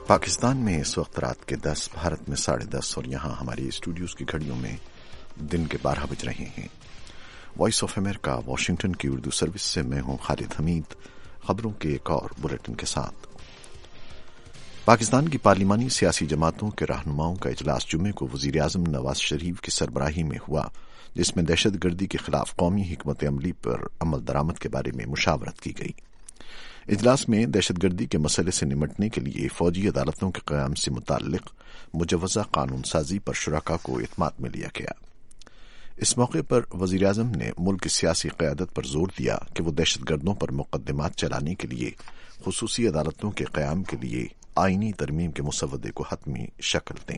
پاکستان میں اس وقت رات کے 10، بھارت میں 10:30 اور یہاں ہماری اسٹوڈیوز کی گھڑیوں میں دن کے 12 بج رہے ہیں۔ وائس آف امریکہ واشنگٹن کی اردو سروس سے میں ہوں خالد حمید، خبروں کے ایک اور بلیٹن کے ساتھ۔ پاکستان کی پارلیمانی سیاسی جماعتوں کے رہنماؤں کا اجلاس جمعے کو وزیر اعظم نواز شریف کی سربراہی میں ہوا، جس میں دہشت گردی کے خلاف قومی حکمت عملی پر عمل درآمد کے بارے میں مشاورت کی گئی۔ اجلاس میں دہشت گردی کے مسئلے سے نمٹنے کے لیے فوجی عدالتوں کے قیام سے متعلق مجوزہ قانون سازی پر شرکاء کو اعتماد میں لیا گیا۔ اس موقع پر وزیر اعظم نے ملک کی سیاسی قیادت پر زور دیا کہ وہ دہشت گردوں پر مقدمات چلانے کے لیے خصوصی عدالتوں کے قیام کے لیے آئینی ترمیم کے مسودے کو حتمی شکل دیں۔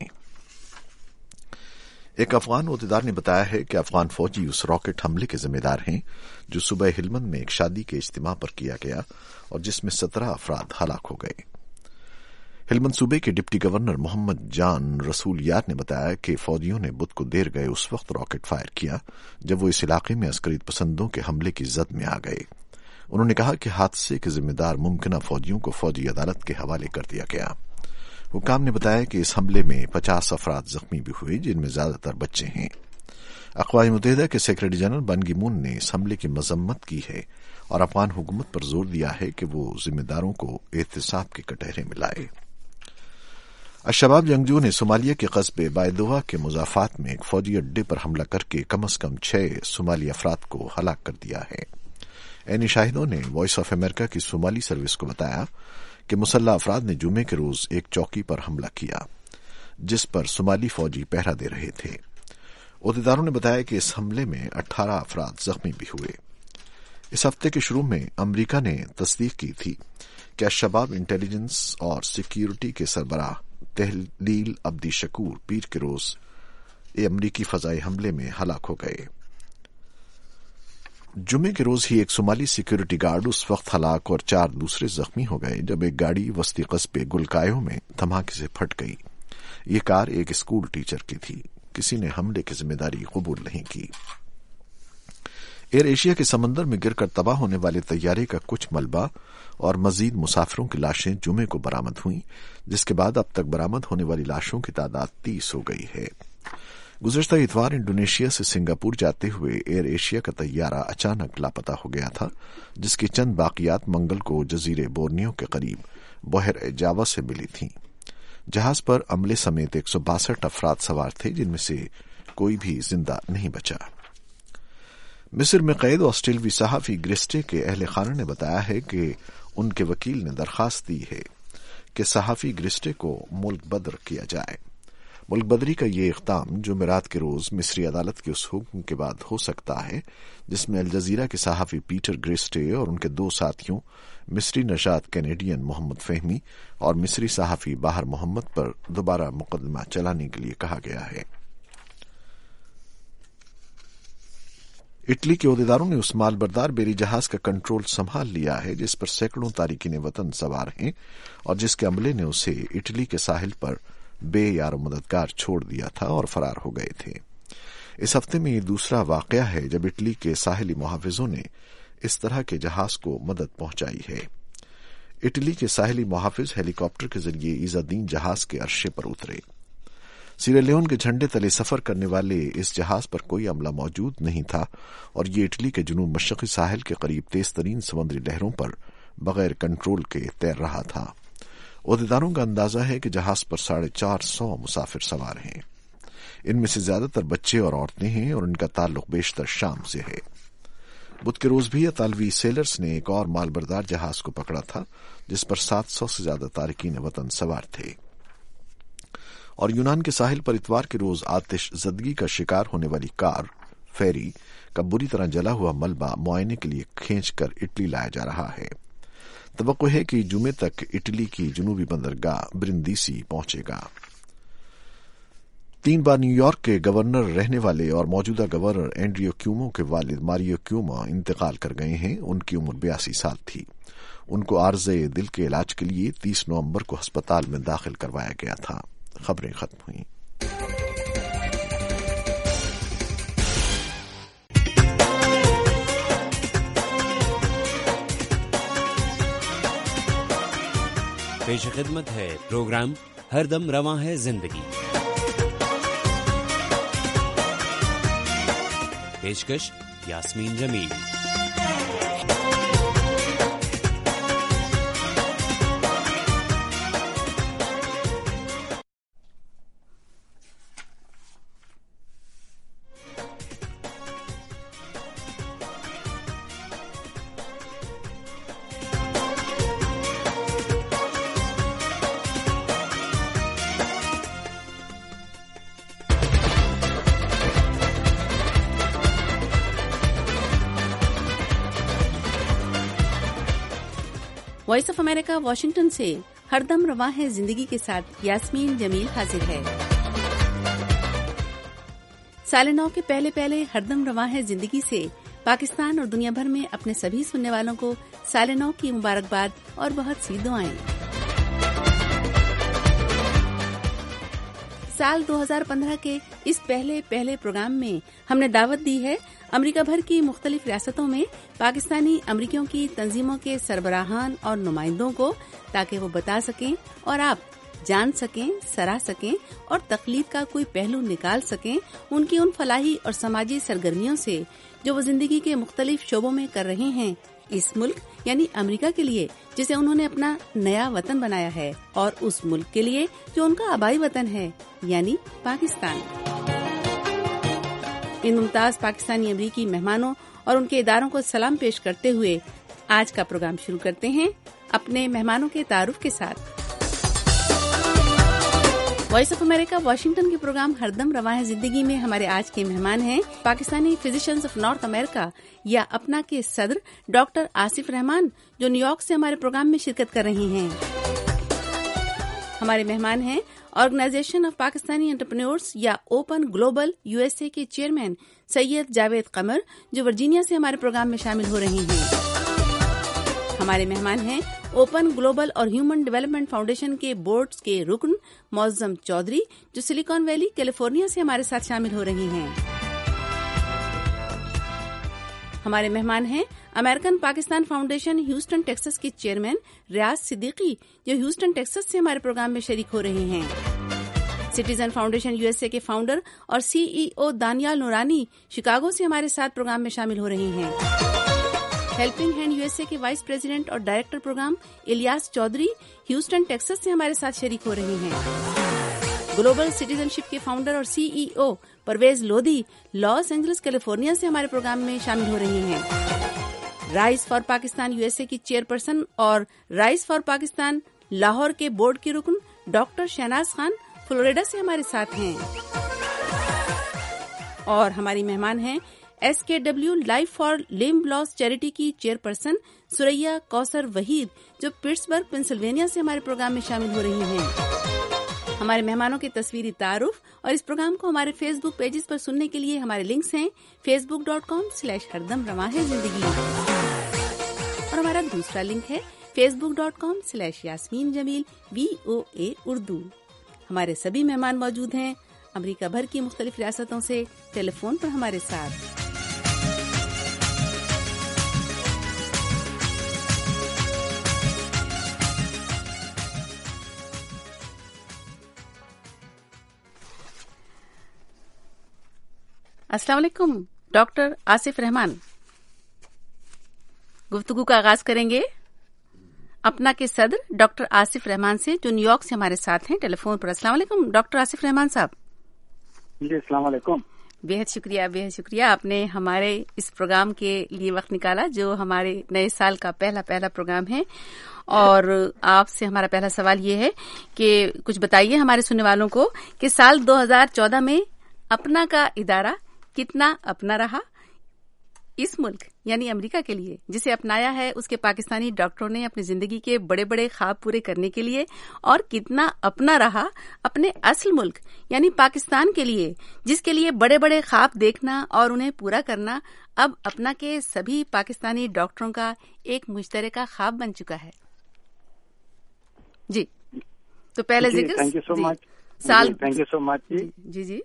ایک افغان عہدیدار نے بتایا ہے کہ افغان فوجی اس راکٹ حملے کے ذمہ دار ہیں جو صوبہ ہلمند میں ایک شادی کے اجتماع پر کیا گیا اور جس میں 17 افراد ہلاک ہو گئے۔ ہلمند صوبے کے ڈپٹی گورنر محمد جان رسول یار نے بتایا کہ فوجیوں نے بدھ کو دیر گئے اس وقت راکٹ فائر کیا جب وہ اس علاقے میں عسکریت پسندوں کے حملے کی زد میں آ گئے۔ انہوں نے کہا کہ حادثے کے ذمہ دار ممکنہ فوجیوں کو فوجی عدالت کے حوالے کر دیا گیا۔ حکام نے بتایا کہ اس حملے میں 50 افراد زخمی بھی ہوئے، جن میں زیادہ تر بچے ہیں۔ اقوام متحدہ کے سیکرٹری جنرل بن کی مون نے اس حملے کی مذمت کی ہے اور افغان حکومت پر زور دیا ہے کہ وہ ذمہ داروں کو احتساب کے کٹہرے میں لائے۔ الشباب جنگجو نے صومالیہ کے قصبے بائدوغا کے مضافات میں ایک فوجی اڈے پر حملہ کر کے کم از کم 6 صومالی افراد کو ہلاک کر دیا ہے۔ عینی شاہدوں نے وائس آف امریکہ کی صومالی سروس کو بتایا کہ مسلح افراد نے جمعے کے روز ایک چوکی پر حملہ کیا جس پر صومالی فوجی پہرا دے رہے تھے۔ عہدیداروں نے بتایا کہ اس حملے میں 18 افراد زخمی بھی ہوئے۔ اس ہفتے کے شروع میں امریکہ نے تصدیق کی تھی کہ الشباب انٹیلیجنس اور سیکیورٹی کے سربراہ تہلیل عبدی شکور پیر کے روز امریکی فضائی حملے میں ہلاک ہو گئے۔ جمعے کے روز ہی ایک صومالی سیکیورٹی گارڈ اس وقت ہلاک اور 4 دوسرے زخمی ہو گئے جب ایک گاڑی وسطی قصبے گلکایوں میں دھماکے سے پھٹ گئی۔ یہ کار ایک اسکول ٹیچر کی تھی۔ کسی نے حملے کی ذمہ داری قبول نہیں کی۔ ایئر ایشیا کے سمندر میں گر کر تباہ ہونے والے طیارے کا کچھ ملبہ اور مزید مسافروں کی لاشیں جمعے کو برآمد ہوئیں، جس کے بعد اب تک برآمد ہونے والی لاشوں کی تعداد 30 ہو گئی ہے۔ گزشتہ اتوار انڈونیشیا سے سنگاپور جاتے ہوئے ایئر ایشیا کا طیارہ اچانک لاپتہ ہو گیا تھا، جس کی چند باقیات منگل کو جزیرے بورنیو کے قریب بحر جاوا سے ملی تھیں۔ جہاز پر عملے سمیت 162 افراد سوار تھے، جن میں سے کوئی بھی زندہ نہیں بچا۔ مصر میں قید آسٹریلوی صحافی گرسٹے کے اہل خانہ نے بتایا ہے کہ ان کے وکیل نے درخواست دی ہے کہ صحافی گرسٹے کو ملک بدر کیا جائے۔ ملک بدری کا یہ اقدام جمعرات کے روز مصری عدالت کے اس حکم کے بعد ہو سکتا ہے جس میں الجزیرہ کے صحافی پیٹر گرسٹے اور ان کے 2 ساتھیوں مصری نژاد کینیڈین محمد فہمی اور مصری صحافی باہر محمد پر دوبارہ مقدمہ چلانے کے لیے کہا گیا ہے۔ اٹلی کے عہدیداروں نے اس مال بردار بیری جہاز کا کنٹرول سنبھال لیا ہے جس پر سینکڑوں تارکین وطن سوار ہیں اور جس کے عملے نے اسے اٹلی کے ساحل پر بے یار و مددگار چھوڑ دیا تھا اور فرار ہو گئے تھے۔ اس ہفتے میں یہ دوسرا واقعہ ہے جب اٹلی کے ساحلی محافظوں نے اس طرح کے جہاز کو مدد پہنچائی ہے۔ اٹلی کے ساحلی محافظ ہیلی کاپٹر کے ذریعے عزالدین جہاز کے عرصے پر اترے۔ سیرا لیون کے جھنڈے تلے سفر کرنے والے اس جہاز پر کوئی عملہ موجود نہیں تھا اور یہ اٹلی کے جنوب مشرقی ساحل کے قریب تیز ترین سمندری لہروں پر بغیر کنٹرول کے تیر رہا تھا۔ عہدیداروں کا اندازہ ہے کہ جہاز پر 450 مسافر سوار ہیں۔ ان میں سے زیادہ تر بچے اور عورتیں ہیں اور ان کا تعلق بیشتر شام سے ہے۔ بدھ کے روز بھی اطالوی سیلرز نے ایک اور مال بردار جہاز کو پکڑا تھا جس پر 700 سے زیادہ تارکین وطن سوار تھے۔ اور یونان کے ساحل پر اتوار کے روز آتش زدگی کا شکار ہونے والی کار فیری کا بری طرح جلا ہوا ملبہ معائنے کے لیے کھینچ کر اٹلی لایا جا رہا ہے۔ توقع ہے کہ جمعے تک اٹلی کی جنوبی بندرگاہ برندیسی پہنچے گا۔ 3 بار نیو یارک کے گورنر رہنے والے اور موجودہ گورنر اینڈریو کیومو کے والد ماریو کیومو انتقال کر گئے ہیں۔ ان کی عمر 82 سال تھی۔ ان کو عارضہ دل کے علاج کے لیے 30 نومبر کو ہسپتال میں داخل کروایا گیا تھا۔ خبریں ختم ہوئیں۔ پیش خدمت ہے پروگرام ہر دم رواں ہے زندگی. پیشکش Yasmin Jamil. Voice of America Washington سے ہر دم رواں ہے زندگی کے ساتھ یاسمین جمیل حاضر ہے. سال نو کے پہلے ہر دم رواں ہے زندگی سے پاکستان اور دنیا بھر میں اپنے سبھی سننے والوں کو سال نو کی مبارکباد اور بہت سی دعائیں. سال 2015 کے اس پہلے پروگرام میں ہم نے دعوت دی ہے امریکہ بھر کی مختلف ریاستوں میں پاکستانی امریکیوں کی تنظیموں کے سربراہان اور نمائندوں کو، تاکہ وہ بتا سکیں اور آپ جان سکیں، سراہ سکیں اور تقلید کا کوئی پہلو نکال سکیں ان کی ان فلاحی اور سماجی سرگرمیوں سے جو وہ زندگی کے مختلف شعبوں میں کر رہے ہیں اس ملک یعنی امریکہ کے لیے جسے انہوں نے اپنا نیا وطن بنایا ہے، اور اس ملک کے لیے جو ان کا آبائی وطن ہے یعنی پاکستان. ان ممتاز پاکستانی امریکی مہمانوں اور ان کے اداروں کو سلام پیش کرتے ہوئے آج کا پروگرام شروع کرتے ہیں اپنے مہمانوں کے تعارف کے ساتھ. وائس آف امریکہ واشنگٹن کے پروگرام ہر دم رواں ہے زندگی میں ہمارے آج کے مہمان ہیں Pakistani Physicians of North America یا اپنا کے صدر ڈاکٹر آصف رحمان، جو نیو یارک سے ہمارے پروگرام میں شرکت کر رہے ہیں. ہمارے مہمان ہیں آرگنائزیشن آف پاکستانی انٹرپرینورز یا اوپن گلوبل USA کے چیئرمین سید جاوید قمر، جو ورجینیا سے ہمارے پروگرام میں شامل ہو رہے ہیں. ہمارے مہمان ہیں اوپن گلوبل اور ہیومن ڈیولپمنٹ فاؤنڈیشن کے بورڈ کے رکن معظم چودھری، جو سلیکان ویلی کیلیفورنیا سے ہمارے ساتھ شامل ہو رہی ہیں. ہمارے مہمان ہیں American Pakistan Foundation Houston Texas کے چیئرمین ریاض صدیقی، جو ہیوسٹن ٹیکساس سے ہمارے پروگرام میں شریک ہو رہے ہیں. سٹیزن فاؤنڈیشن USA کے فاؤنڈر اور CEO دانیال نورانی شکاگو سے ہمارے ساتھ پروگرام میں شامل ہو رہے ہیں. ہیلپنگ ہینڈ USA کے وائس پریزیڈنٹ اور director programme Ilyas Chaudhry Houston Texas سے ہمارے ساتھ شریک ہو رہے ہیں. گلوبل سٹیزن شپ کے فاؤنڈر اور CEO Parvez Lodhi Los Angeles California سے ہمارے پروگرام میں شامل ہو رہی ہیں. رائز فار پاکستان USA کی چیئرپرسن اور رائز فار پاکستان لاہور کے بورڈ کے رکن ڈاکٹر شہناز خان فلوریڈا سے ہمارے ساتھ ہیں. اور ہماری مہمان ہیں SKW Life for Limb Loss Charity کی چیئرپرسن سریا کوثر وحید، جو پٹسبرگ پنسلوینیا سے ہمارے پروگرام میں شامل ہو رہی ہیں. ہمارے مہمانوں کے تصویری تعارف اور اس پروگرام کو ہمارے فیس بک پیجز پر سننے کے لیے ہمارے لنکس ہیں facebook.com/ہردم رواں ہے زندگی، اور ہمارا دوسرا لنک ہے facebook.com/یاسمین جمیل VOA اردو. ہمارے سبھی مہمان موجود ہیں امریکہ بھر کی مختلف ریاستوں سے ٹیلی فون پر ہمارے ساتھ. السلام علیکم ڈاکٹر آصف رحمان. گفتگو کا آغاز کریں گے اپنا کے صدر ڈاکٹر آصف رحمان سے، جو نیو یارک سے ہمارے ساتھ ہیں ٹیلی فون پر. السلام علیکم ڈاکٹر آصف رحمان صاحب. جی السلام علیکم. بہت شکریہ آپ نے ہمارے اس پروگرام کے لیے وقت نکالا، جو ہمارے نئے سال کا پہلا پروگرام ہے. اور آپ سے ہمارا پہلا سوال یہ ہے کہ کچھ بتائیے ہمارے سننے والوں کو کہ سال 2014 میں اپنا کا ادارہ کتنا اپنا رہا اس ملک یعنی امریکہ کے لیے، جسے اپنایا ہے اس کے پاکستانی ڈاکٹروں نے اپنی زندگی کے بڑے بڑے خواب پورے کرنے کے لیے، اور کتنا اپنا رہا اپنے اصل ملک یعنی پاکستان کے لیے، جس کے لیے بڑے بڑے خواب دیکھنا اور انہیں پورا کرنا اب اپنا کے سبھی پاکستانی ڈاکٹروں کا ایک مشترکہ خواب بن چکا ہے. جی تو پہلے ذکر تھینک یو سو مچ. سال تھینک یو سو مچ. جی جی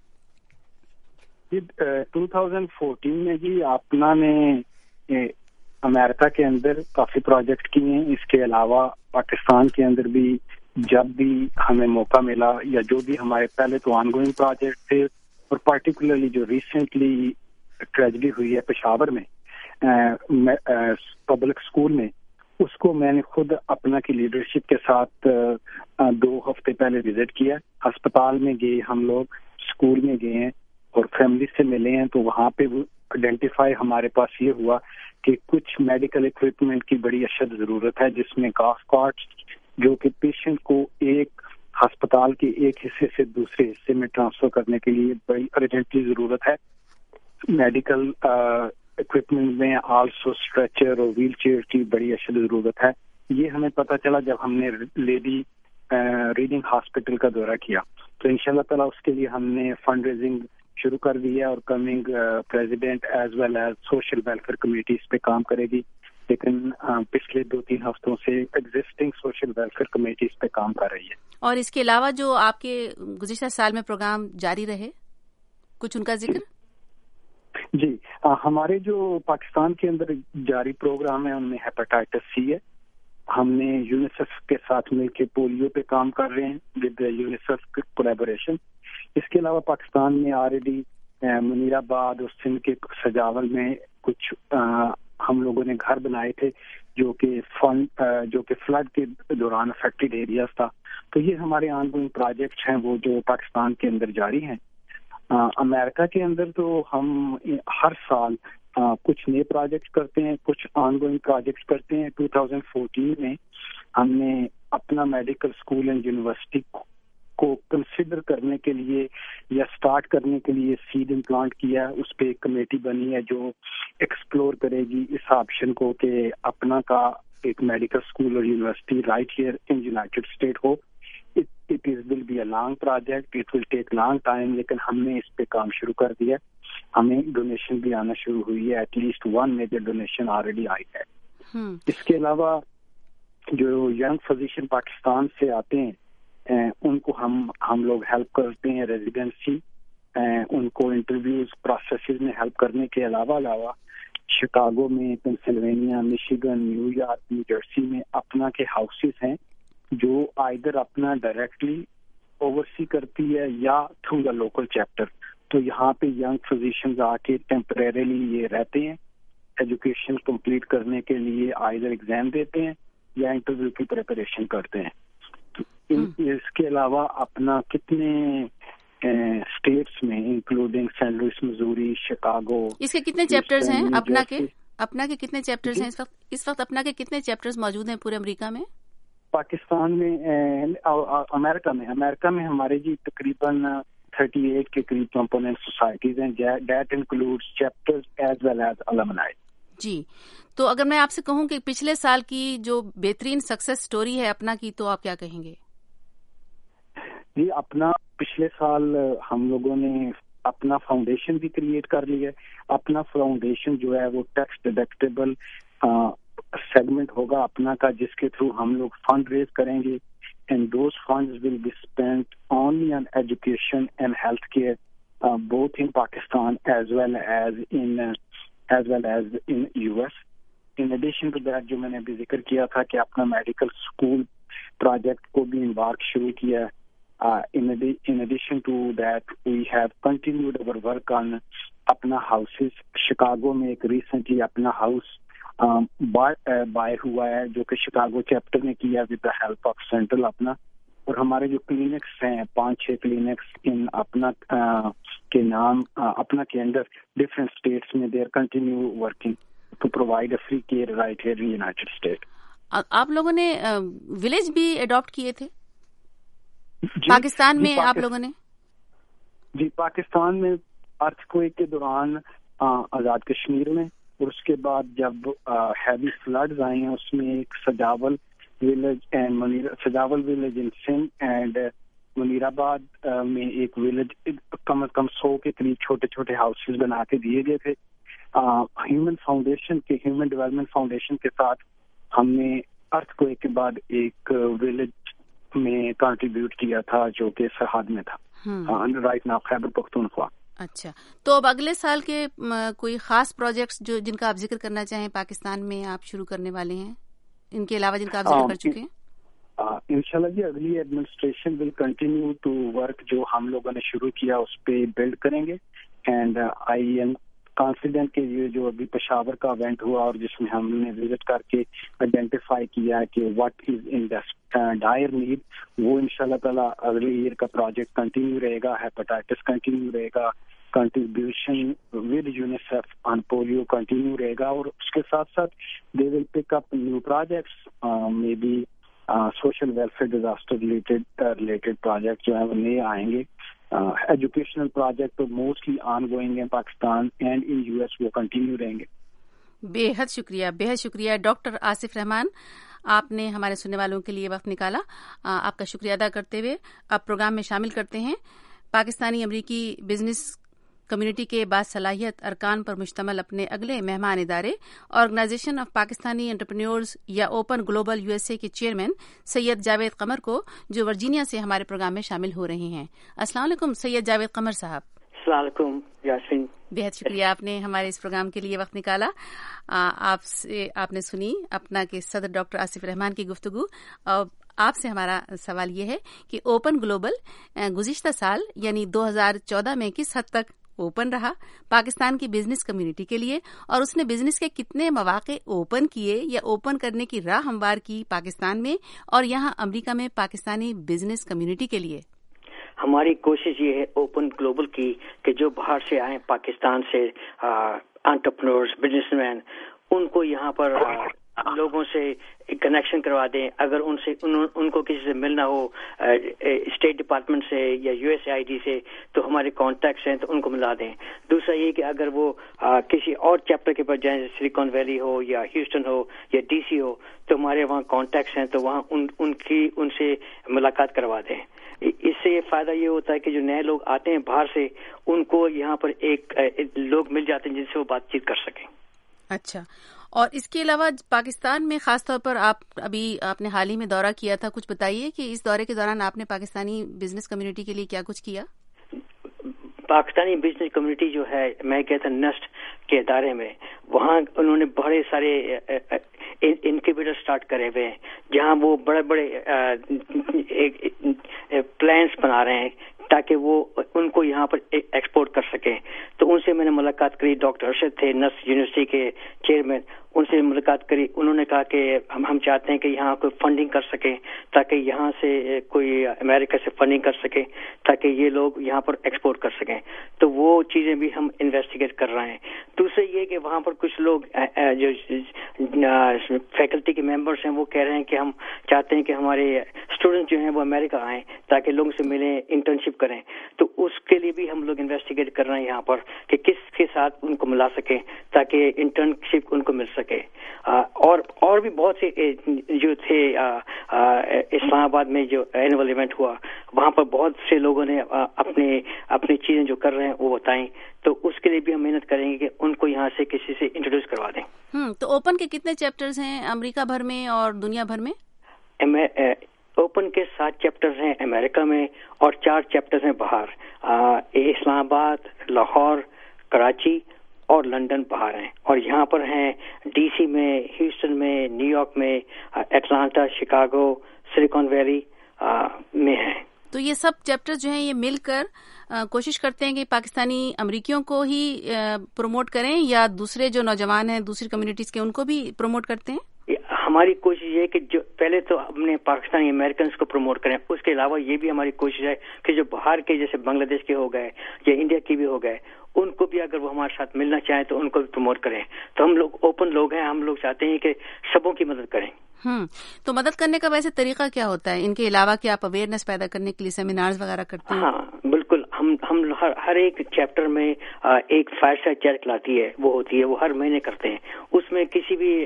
2014 میں جی اپنا نے امریکہ کے اندر کافی پروجیکٹ کیے ہیں. اس کے علاوہ پاکستان کے اندر بھی جب بھی ہمیں موقع ملا یا جو بھی ہمارے پہلے تو آن گوئنگ پروجیکٹ تھے اور پرٹیکولرلی جو ریسنٹلی ٹریجڈی ہوئی ہے پشاور میں پبلک اسکول میں، اس کو میں نے خود اپنا کی لیڈرشپ کے ساتھ 2 ہفتے پہلے وزٹ کیا. ہسپتال میں گئے ہم لوگ، اسکول میں گئے ہیں اور فیملی سے ملے ہیں. تو وہاں پہ آئیڈینٹیفائی ہمارے پاس یہ ہوا کہ کچھ میڈیکل اکوپمنٹ کی بڑی اشد ضرورت ہے، جس میں گاف کارٹس جو کہ پیشنٹ کو ایک ہسپتال کے ایک حصے سے دوسرے حصے میں ٹرانسفر کرنے کے لیے بڑی ارجنٹلی ضرورت ہے. میڈیکل اکوپمنٹ میں آلسو اسٹریچر اور ویل چیئر کی بڑی اشد ضرورت ہے. یہ ہمیں پتہ چلا جب ہم نے لیڈی ریڈنگ ہاسپٹل کا دورہ کیا. تو انشاءاللہ تعالیٰ اس کے لیے ہم نے فنڈ ریزنگ شروع کر دی ہے اور coming president as well as social welfare committee اس پہ کام کرے گی. لیکن پچھلے 2-3 ہفتوں سے ایگزسٹنگ سوشل ویلفیئر کمیٹی اس پہ کام کر رہی ہے. اور اس کے علاوہ جو آپ کے گزشتہ سال میں پروگرام جاری رہے، کچھ ان کا ذکر؟ جی، ہمارے جو پاکستان کے اندر جاری پروگرام ہے ان میں ہیپاٹائٹس سی ہے. ہم نے یونیسیف کے ساتھ مل کے پولیو پہ کام کر رہے ہیں ود یونیسیف کولیبوریشن. اس کے علاوہ پاکستان میں آلریڈی منیر آباد اور سندھ کے سجاول میں کچھ ہم لوگوں نے گھر بنائے تھے جو کہ فلڈ کے دوران افیکٹڈ ایریاز تھا. تو یہ ہمارے آن گوئنگ پروجیکٹس ہیں وہ جو پاکستان کے اندر جاری ہیں. امریکہ کے اندر تو ہم ہر سال کچھ نئے پروجیکٹ کرتے ہیں، کچھ آن گوئنگ پروجیکٹ کرتے ہیں. 2014 میں ہم نے اپنا میڈیکل اسکول اینڈ یونیورسٹی کو کنسیڈر کرنے کے لیے یا سٹارٹ کرنے کے لیے سیڈ امپلانٹ کیا. اس پہ ایک کمیٹی بنی ہے جو ایکسپلور کرے گی اس آپشن کو کہ اپنا کا ایک میڈیکل اسکول اور university right here in United State ہو. It will be a long project, it will take long time, لیکن ہم نے اس پہ کام شروع کر دیا. ہمیں ڈونیشن بھی آنا شروع ہوئی ہے. At least 1 major donation already آئی ہے. اس کے علاوہ جو ینگ فزیشین پاکستان سے آتے ہیں ان کو ہم لوگ ہیلپ کرتے ہیں ریزیڈنسی، ان کو انٹرویوز پروسیسز میں ہیلپ کرنے کے علاوہ شکاگو میں، Pennsylvania, Michigan, New York, New Jersey میں اپنا کے ہاؤسز ہیں جو آئیدر اپنا ڈائریکٹلی اوورسی کرتی ہے یا تھرو دا لوکل چیپٹر. تو یہاں پہ ینگ فزیشنز آ کے ٹیمپریریلی یہ رہتے ہیں، ایجوکیشن کمپلیٹ کرنے کے لیے آئیدر ایگزام دیتے ہیں یا انٹرویو کی پریپریشن کرتے ہیں. اس کے علاوہ اپنا کتنے اسٹیٹس میں including Saint Louis Missouri, Chicago, اس کے کتنے چیپٹرز ہیں؟ اپنا کے کتنے چیپٹرز ہیں اس وقت اپنا کے کتنے چیپٹرز موجود ہیں پورے امریکہ میں؟ پاکستان میں امریکہ میں ہمارے جی تقریباً 38 کے قریب کمپوننٹ سوسائٹیز ہیں. That includes chapters as well as alumni. جی، تو اگر میں آپ سے کہوں کہ پچھلے سال کی جو بہترین سکسیس سٹوری ہے اپنا کی، تو آپ کیا کہیں گے؟ جی، اپنا پچھلے سال ہم لوگوں نے اپنا فاؤنڈیشن بھی کریٹ کر لیا ہے. اپنا فاؤنڈیشن جو ہے وہ ٹیکس ڈیڈکٹیبل سیگمنٹ ہوگا اپنا کا، جس کے تھرو ہم لوگ فنڈ ریز کریں گے and those funds will be spent only on education and health care both in Pakistan as well as in U S. In addition to that جو میں نے ابھی ذکر کیا تھا کہ اپنا میڈیکل اسکول پروجیکٹ کو بھی امبارک شروع کیا. In addition to that, we have continued our work on APPNA houses. Chicago میں ایک ریسنٹلی اپنا ہاؤس بائے ہوا ہے جو کہ شکاگو چیپٹر نے کیا with the help of central APPNA. اور ہمارے جو کلینکس ہیں 5-6 کلینکس ان اپنا کے نام اپنا کے انڈر ڈفرینٹ اسٹیٹس میں they are continue working to provide a free care right here in United State. آپ لوگوں نے ولیج بھی اڈاپٹ کیے تھے پاکستان میں؟ آپ لوگوں نے؟ جی، پاکستان میں ارتھ کویک کے دوران آزاد کشمیر میں، اور اس کے بعد جب ہیوی فلڈز آئے ہیں اس میں ایک Sujawal village in Sindh and Munirabad میں ایک ولیج کم از کم 100 کے قریب چھوٹے چھوٹے ہاؤسز بنا کے دیے گئے تھے. ہیومن ڈیولپمنٹ فاؤنڈیشن کے ساتھ ہم نے ارتھ کویک کے بعد ایک ولیج میں کنٹریبیوٹ کیا تھا جو کہ سرحد میں تھا رائٹ ناؤ خیبر پختونخوا. اچھا، تو اب اگلے سال کے کوئی خاص پروجیکٹس جن کا آپ ذکر کرنا چاہیں پاکستان میں آپ شروع کرنے والے ہیں، ان کے علاوہ جن کا آپ ذکر کر چکے ہیں؟ انشاءاللہ جی اگلی administration will continue to work, جو ہم لوگوں نے شروع کیا اس پہ بلڈ کریں گے. اینڈ آئی ایم کانفیڈنٹ کہ یہ جو ابھی پشاور کا ایونٹ ہوا اور جس میں ہم نے وزٹ کر کے آئیڈینٹیفائی کیا کہ what is in dire need, وہ انشاءاللہ تعالیٰ اگلے ایئر کا پروجیکٹ کنٹینیو رہے گا. ہیپاٹائٹس کنٹینیو رہے گا، contribution with UNICEF on polio continue رہے گا، اور اس کے ساتھ ساتھ they will pick up new projects, maybe social welfare disaster related project جو ہیں وہ نئے آئیں گے. Educational project mostly ongoing ہیں Pakistan and in U S, وہ کنٹینیو رہیں گے. بے حد شکریہ ڈاکٹر آصف رحمان، آپ نے ہمارے سننے والوں کے لیے وقت نکالا. آپ کا شکریہ ادا کرتے ہوئے آپ پروگرام میں شامل کرتے ہیں پاکستانی امریکی بزنس کمیونٹی کے باصلاحیت ارکان پر مشتمل اپنے اگلے مہمان ادارے آرگنائزیشن آف پاکستانی انٹرپرینیورز یا OPEN Global U S A کے چیئرمین سید جاوید قمر کو، جو ورجینیا سے ہمارے پروگرام میں شامل ہو رہے ہیں. السلام علیکم سید جاوید قمر صاحب. السلام علیکم یاسین. بہت شکریہ آپ نے ہمارے اس پروگرام کے لیے وقت نکالا. آپ نے سنی اپنا کہ صدر ڈاکٹر آصف رحمان کی گفتگو. آپ سے ہمارا سوال یہ ہے کہ اوپن گلوبل گزشتہ سال یعنی 2014 میں کس حد تک اوپن رہا پاکستان کی بزنس کمیونٹی کے لیے، اور اس نے بزنس کے کتنے مواقع اوپن کیے یا اوپن کرنے کی راہ ہموار کی پاکستان میں اور یہاں امریکہ میں پاکستانی بزنس کمیونٹی کے لیے؟ ہماری کوشش یہ ہے اوپن گلوبل کی کہ جو باہر سے آئے پاکستان سے انٹرپرینورز، بزنس مین، ان کو یہاں پر لوگوں سے کنیکشن کروا دیں. اگر ان کو کسی سے ملنا ہو اسٹیٹ ڈپارٹمنٹ سے یا یو ایس آئی ڈی سے تو ہمارے کانٹیکٹس ہیں تو ان کو ملا دیں. دوسرا یہ کہ اگر وہ کسی اور چیپٹر کے پاس جائیں، سلیکن ویلی ہو یا ہیوسٹن ہو یا ڈی سی ہو، تو ہمارے وہاں کانٹیکٹس ہیں تو وہاں ان سے ملاقات کروا دیں. اس سے یہ فائدہ یہ ہوتا ہے کہ جو نئے لوگ آتے ہیں باہر سے، ان کو یہاں پر ایک لوگ مل جاتے ہیں جن سے وہ بات چیت کر سکیں. اچھا، اور اس کے علاوہ پاکستان میں خاص طور پر آپ نے حال ہی میں دورہ کیا تھا، کچھ بتائیے کہ اس دورے کے دوران آپ نے پاکستانی بزنس کمیونٹی کے لیے کیا کچھ کیا؟ پاکستانی بزنس کمیونٹی جو ہے، میں کہتا ہوں نسٹ کے ادارے میں، وہاں انہوں نے بڑے سارے انکیوبیٹر سٹارٹ کرے ہوئے ہیں جہاں وہ بڑے بڑے پلانس بنا رہے ہیں تاکہ وہ ان کو یہاں پر ایکسپورٹ کر سکیں. تو ان سے میں نے ملاقات کری. ڈاکٹر ارشد تھے نسٹ یونیورسٹی کے چیئرمین، ان سے ملاقات کری. انہوں نے کہا کہ ہم چاہتے ہیں کہ یہاں کوئی فنڈنگ کر سکیں تاکہ یہاں سے کوئی امریکہ سے فنڈنگ کر سکے تاکہ یہ لوگ یہاں پر ایکسپورٹ کر سکیں. تو وہ چیزیں بھی ہم انویسٹیگیٹ کر رہے ہیں. دوسرے یہ کہ وہاں پر کچھ لوگ جو فیکلٹی کے ممبرس ہیں وہ کہہ رہے ہیں کہ ہم چاہتے ہیں کہ ہمارے اسٹوڈنٹ جو ہیں وہ امریکہ آئیں تاکہ لوگوں سے ملیں، انٹرنشپ کریں. تو اس کے لیے بھی ہم لوگ انویسٹیگیٹ کر رہے ہیں یہاں پر کہ کس کے ساتھ ان کو ملا سکیں تاکہ انٹرنشپ ان کو مل سکے. اور بھی بہت سے جو تھے اسلام آباد میں جو اینول ایونٹ ہوا، وہاں پر بہت سے لوگوں نے اپنی چیزیں جو کر رہے ہیں وہ بتائیں. تو اس کے لیے بھی ہم محنت کریں گے کہ ان کو یہاں سے کسی سے انٹروڈیوس کروا دیں. تو اوپن کے کتنے چیپٹرز ہیں امریکہ بھر میں اور دنیا بھر میں؟ اوپن کے 7 چیپٹرز ہیں امریکہ میں اور 4 چیپٹرز ہیں باہر. اسلام آباد، لاہور، کراچی اور لندن باہر ہیں. اور یہاں پر ہیں ڈی سی میں، ہیوسٹن میں، نیو یارک میں، اٹلانٹا، شکاگو، سلیکن ویلی میں ہیں. تو یہ سب چیپٹر جو ہیں یہ مل کر کوشش کرتے ہیں کہ پاکستانی امریکیوں کو ہی پروموٹ کریں یا دوسرے جو نوجوان ہیں دوسری کمیونٹیز کے ان کو بھی پروموٹ کرتے ہیں؟ ہماری کوشش یہ ہے کہ جو پہلے تو ہم نے پاکستانی امریکنز کو پروموٹ کریں. اس کے علاوہ یہ بھی ہماری کوشش ہے کہ جو باہر کے جیسے بنگلہ دیش کے ہو گئے یا انڈیا کے بھی ہو گئے، ان کو بھی اگر وہ ہمارے ساتھ ملنا چاہیں تو ان کو بھی پروموٹ کریں. تو ہم لوگ اوپن لوگ ہیں، ہم لوگ چاہتے ہیں کہ سبوں کی مدد کریں. تو مدد کرنے کا ویسے طریقہ کیا ہوتا ہے؟ ان کے علاوہ کیا آپ اویئرنیس پیدا کرنے کے لیے سیمینارز وغیرہ کرتے ہیں؟ ہاں بالکل. ہم ہر ایک چیپٹر میں ایک فائر سائڈ چیٹ کھلاتی ہے، وہ ہوتی ہے، وہ ہر مہینے کرتے ہیں. اس میں کسی بھی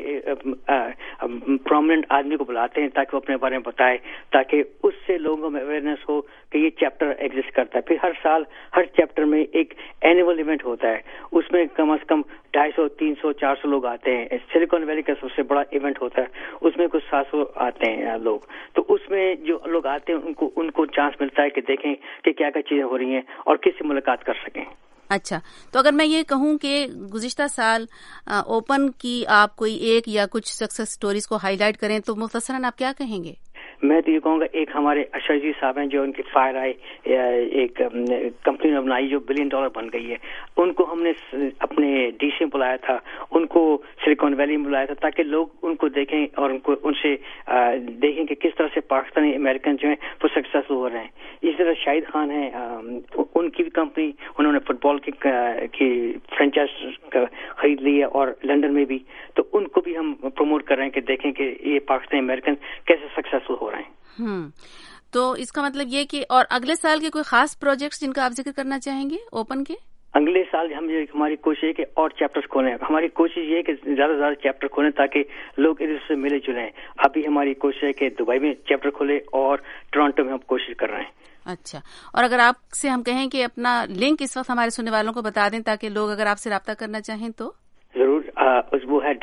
پرومیننٹ آدمی کو بلاتے ہیں تاکہ وہ اپنے بارے میں بتائے، تاکہ اس سے لوگوں میں اویئرنیس ہو کہ یہ چیپٹر ایگزسٹ کرتا ہے. پھر ہر سال ہر چیپٹر میں ایک اینول ایونٹ ہوتا ہے، اس میں کم از کم 250, 300, 400 لوگ آتے ہیں. سلیکن ویلی کا سب سے بڑا ایونٹ ہوتا ہے، اس میں کچھ 700 آتے ہیں لوگ. تو اس میں جو لوگ آتے ہیں ان کو چانس ملتا ہے کہ دیکھیں کہ کیا کیا چیزیں ہو رہی ہیں اور کس سے ملاقات کر سکیں. اچھا، تو اگر میں یہ کہوں کہ گزشتہ سال اوپن کی آپ کوئی ایک یا کچھ سکسیس سٹوریز کو ہائی لائٹ کریں تو مختصراً آپ کیا کہیں گے؟ میں تو یہ کہوں گا ایک ہمارے اشر جی صاحب ہیں جو ان کی فائر آئی ایک کمپنی نے بنائی جو $1 بلین بن گئی ہے, ان کو ہم نے اپنے ڈی سی میں بلایا تھا, ان کو سلیکون ویلی میں بلایا تھا تاکہ لوگ ان کو دیکھیں اور ان سے دیکھیں کہ کس طرح سے پاکستانی امریکن جو ہیں وہ سکسیسفل ہو رہے ہیں. اسی طرح شاہد خان ہیں, ان کی بھی کمپنی, انہوں نے فٹ بال کی فرینچائز خرید لی ہے اور لندن میں بھی, تو ان کو بھی ہم پروموٹ کر رہے ہیں کہ دیکھیں کہ یہ پاکستانی امریکن کیسے سکسیسفل ہو رہے ہیں. تو اس کا مطلب یہ کہ اور اگلے سال کے کوئی خاص پروجیکٹس جن کا آپ ذکر کرنا چاہیں گے اوپن کے؟ اگلے سال ہماری کوشش ہے کہ اور چیپٹرز کھولیں. ہماری کوشش یہ ہے کہ زیادہ سے زیادہ چیپٹر کھولیں تاکہ لوگ ادھر سے ملے جلیں. ابھی ہماری کوشش ہے کہ دبئی میں چیپٹر کھولے اور ٹورانٹو میں ہم کوشش کر رہے ہیں. اچھا, اور اگر آپ سے ہم کہیں کہ اپنا لنک اس وقت ہمارے سننے والوں کو بتا دیں تاکہ لوگ اگر آپ سے رابطہ کرنا چاہیں تو؟ ضرور, وہ ہے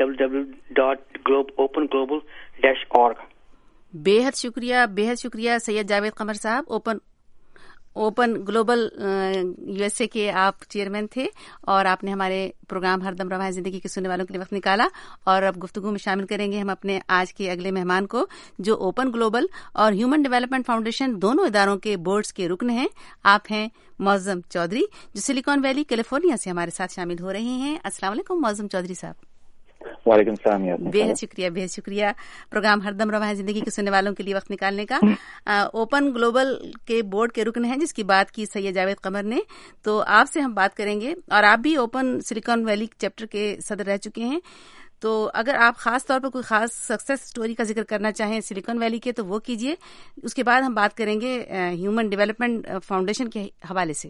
www.openglobal-org. بے حد شکریہ سید جاوید قمر صاحب. OPEN Global U S A کے آپ چیئرمین تھے اور آپ نے ہمارے پروگرام ہر دم رواں زندگی کے سننے والوں کے لیے وقت نکالا, اور اب گفتگو میں شامل کریں گے ہم اپنے آج کے اگلے مہمان کو جو اوپن گلوبل اور ہیومن ڈیولپمنٹ فاؤنڈیشن دونوں اداروں کے بورڈز کے رکن ہیں. آپ ہیں معظم چودھری جو سلیکون ویلی کیلیفورنیا سے ہمارے ساتھ شامل ہو رہے ہیں. السلام علیکم معظم چودھری صاحب. وعلیکم السلام. بے حد شکریہ پروگرام ہر دم رواں زندگی کے سننے والوں کے لیے وقت نکالنے کا. اوپن گلوبل کے بورڈ کے رکن ہیں جس کی بات کی سید جاوید قمر نے, تو آپ سے ہم بات کریں گے, اور آپ بھی اوپن سلیکون ویلی چیپٹر کے صدر رہ چکے ہیں, تو اگر آپ خاص طور پر کوئی خاص سکسیس سٹوری کا ذکر کرنا چاہیں سلیکون ویلی کے تو وہ کیجیے. اس کے بعد ہم بات کریں گے ہیومن ڈیولپمنٹ فاؤنڈیشن کے حوالے سے.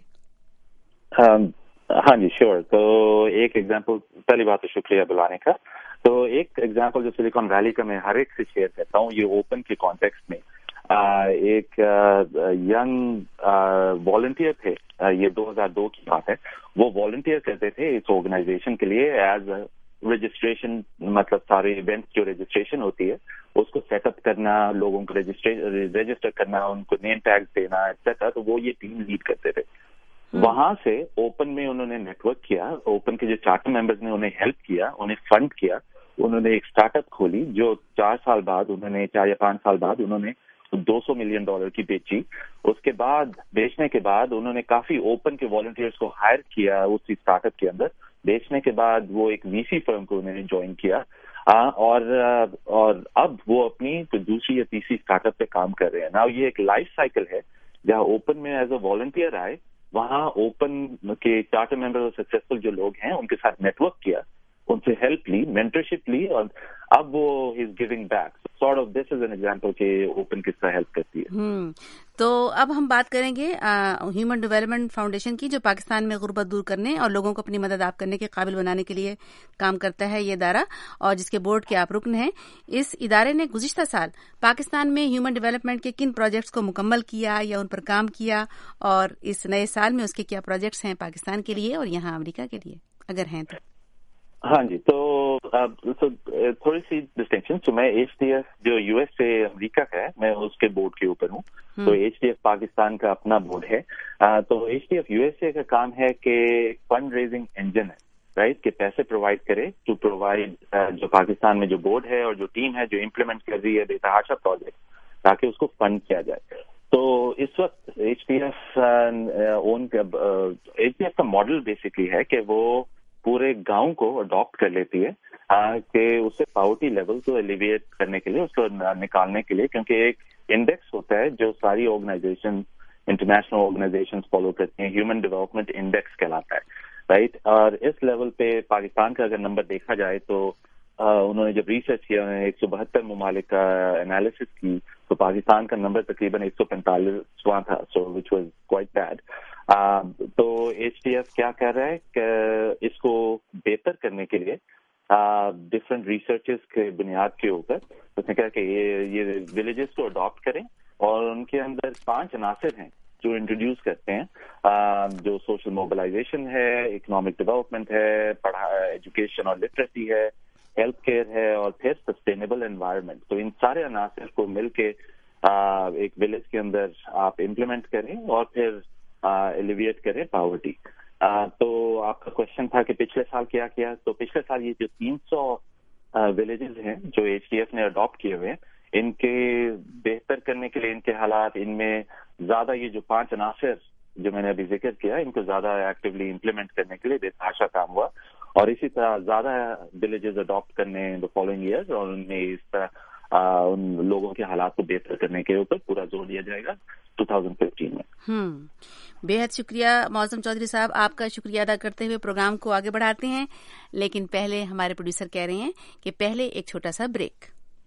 ہاں جی شیور. تو ایک ایگزامپل, پہلی بات تو شکریہ بلانے کا. تو ایک ایگزامپل جو سلیکون ویلی کا میں ہر ایک سے شیئر کرتا ہوں, یہ اوپن کے کانٹیکسٹ میں ایک ینگ والنٹیئر تھے, یہ 2002 کی بات ہے. وہ والنٹیئر کرتے تھے اس آرگنائزیشن کے لیے ایز رجسٹریشن, مطلب سارے ایونٹس جو رجسٹریشن ہوتی ہے اس کو سیٹ اپ کرنا, لوگوں کو رجسٹر کرنا, ان کو نیم ٹیگ دینا ایٹسٹرا. تو وہ یہ ٹیم لیڈ کرتے تھے. وہاں سے اوپن میں انہوں نے نیٹ ورک کیا, اوپن کے جو چارٹر ممبرز نے انہیں ہیلپ کیا, انہیں فنڈ کیا. انہوں نے ایک اسٹارٹ اپ کھولی جو 4 سال بعد انہوں نے 4 یا 5 سال بعد انہوں نے $200 ملین کی بیچی. اس کے بعد بیچنے کے بعد انہوں نے کافی اوپن کے والنٹیئرز کو ہائر کیا اسی اسٹارٹ اپ کے اندر. بیچنے کے بعد وہ ایک وی سی فرم کو انہوں نے جوائن کیا, اور اب وہ اپنی دوسری یا تیسری اسٹارٹ اپ پہ کام کر رہے ہیں. نا یہ ایک لائف سائیکل ہے جہاں اوپن میں ایز اے والنٹیئر آئے, وہاں اوپن کے چارٹر ممبر اور سکسیسفل جو لوگ ہیں ان کے ساتھ نیٹ ورک کیا, ان سے ہیلپ لی, مینٹرشپ لی, اور اب وہ is giving back. Sort of this is an example کہ اوپن کس طرح ہیلپ کرتی ہے. تو اب ہم بات کریں گے ہیومن ڈیولپمنٹ فاؤنڈیشن کی جو پاکستان میں غربت دور کرنے اور لوگوں کو اپنی مدد آپ کرنے کے قابل بنانے کے لیے کام کرتا ہے یہ ادارہ, اور جس کے بورڈ کے آپ رکن ہیں. اس ادارے نے گزشتہ سال پاکستان میں ہیومن ڈیولپمنٹ کے کن پروجیکٹس کو مکمل کیا یا ان پر کام کیا, اور اس نئے سال میں اس کے کیا پروجیکٹس ہیں پاکستان کے لیے اور یہاں امریکہ کے لیے اگر ہیں تو؟ ہاں جی, تو تھوڑی سی ڈسٹنکشن. تو میں ایچ ڈی ایف جو یو ایس اے امریکہ کا ہے, میں اس کے بورڈ کے اوپر ہوں. تو ایچ ڈی ایف پاکستان کا اپنا بورڈ ہے. تو H D F U S A کا کام ہے کہ فنڈ ریزنگ انجن ہے, رائٹ, کہ پیسے پرووائڈ کرے ٹو پرووائڈ جو پاکستان میں جو بورڈ ہے اور جو ٹیم ہے جو امپلیمنٹ کر رہی ہے بے تحاشا پروجیکٹ, تاکہ اس کو فنڈ کیا جائے. تو اس وقت ایچ ڈی ایف کا ماڈل بیسکلی ہے کہ وہ پورے گاؤں کو اڈاپٹ کر لیتی ہے کہ اس سے پاورٹی لیول کو ایلیویٹ کرنے کے لیے, اس کو نکالنے کے لیے, کیونکہ ایک انڈیکس ہوتا ہے جو ساری آرگنائزیشن انٹرنیشنل آرگنائزیشن فالو کرتی ہیں, ہیومن ڈیولپمنٹ انڈیکس کہلاتا ہے, رائٹ. اور اس لیول پہ پاکستان کا اگر نمبر دیکھا جائے تو انہوں نے جب ریسرچ کیا, انہوں نے 172 ممالک کا انالیسس کی, تو پاکستان کا نمبر تقریباً 145واں تھا, so which was quite bad. تو ایچ ڈی ایف کیا کر رہا ہے کہ اس کو بہتر کرنے کے لیے ڈفرینٹ ریسرچز کے بنیاد کے اوپر اس نے کہا کہ یہ ولیجز کو اڈاپٹ کریں, اور ان کے اندر 5 عناصر ہیں جو انٹروڈیوس کرتے ہیں, جو سوشل موبلائزیشن ہے, اکنامک ڈیولپمنٹ ہے, ایجوکیشن اور لٹریسی ہے, ہیلتھ کیئر ہے, اور پھر سسٹینیبل انوائرمنٹ. تو ان سارے عناصر کو مل کے ایک ولیج کے اندر آپ امپلیمنٹ کریں اور پھر ایلیویٹ کریں پاورٹی. تو آپ کا کوشچن تھا کہ پچھلے سال کیا, تو پچھلے سال یہ جو 300 ولیجز ہیں جو ایچ ڈی ایف نے اڈاپٹ کیے ہوئے ہیں, ان کے بہتر کرنے کے لیے ان کے حالات، ان میں زیادہ یہ جو 5 عناصر جو میں نے ابھی ذکر کیا ان کو زیادہ ایکٹیولی امپلیمنٹ کرنے کے لیے بے تحاشا کام ہوا، اور اسی طرح زیادہ ولیجز اڈاپٹ کرنے دا فالوئنگ ایئرز، اور ان میں اس طرح ان لوگوں کے حالات کو بہتر کرنے کے اوپر پورا زور دیا جائے گا 2015 میں۔ بے حد شکریہ معظم چودھری صاحب، آپ کا شکریہ ادا کرتے ہوئے پروگرام کو آگے بڑھاتے ہیں، لیکن پہلے ہمارے پروڈیوسر کہہ رہے ہیں کہ پہلے ایک چھوٹا سا break.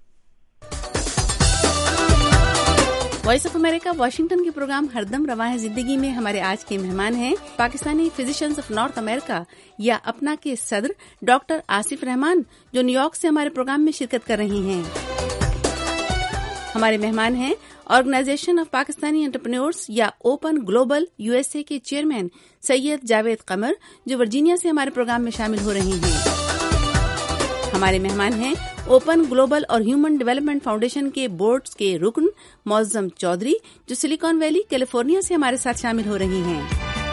Voice of America Washington کے پروگرام ہر دم رواں ہے زندگی میں ہمارے آج کے مہمان ہیں Pakistani Physicians of North America یا اپنا کے صدر ڈاکٹر آصف رحمان، جو نیو یارک سے ہمارے پروگرام میں شرکت کر رہی ہیں۔ ہمارے مہمان ہیں آرگنائزیشن آف پاکستانی انٹرپرینورز یا اوپن گلوبل USA کے چیئرمین سید جاوید قمر، جو ورجینیا سے ہمارے پروگرام میں شامل ہو رہے ہیں۔ ہمارے مہمان ہیں اوپن گلوبل اور ہیومن ڈیولپمنٹ فاؤنڈیشن کے بورڈ کے رکن معظم چودھری، جو سلیکان ویلی کیلیفورنیا سے ہمارے ساتھ شامل ہو رہی ہیں۔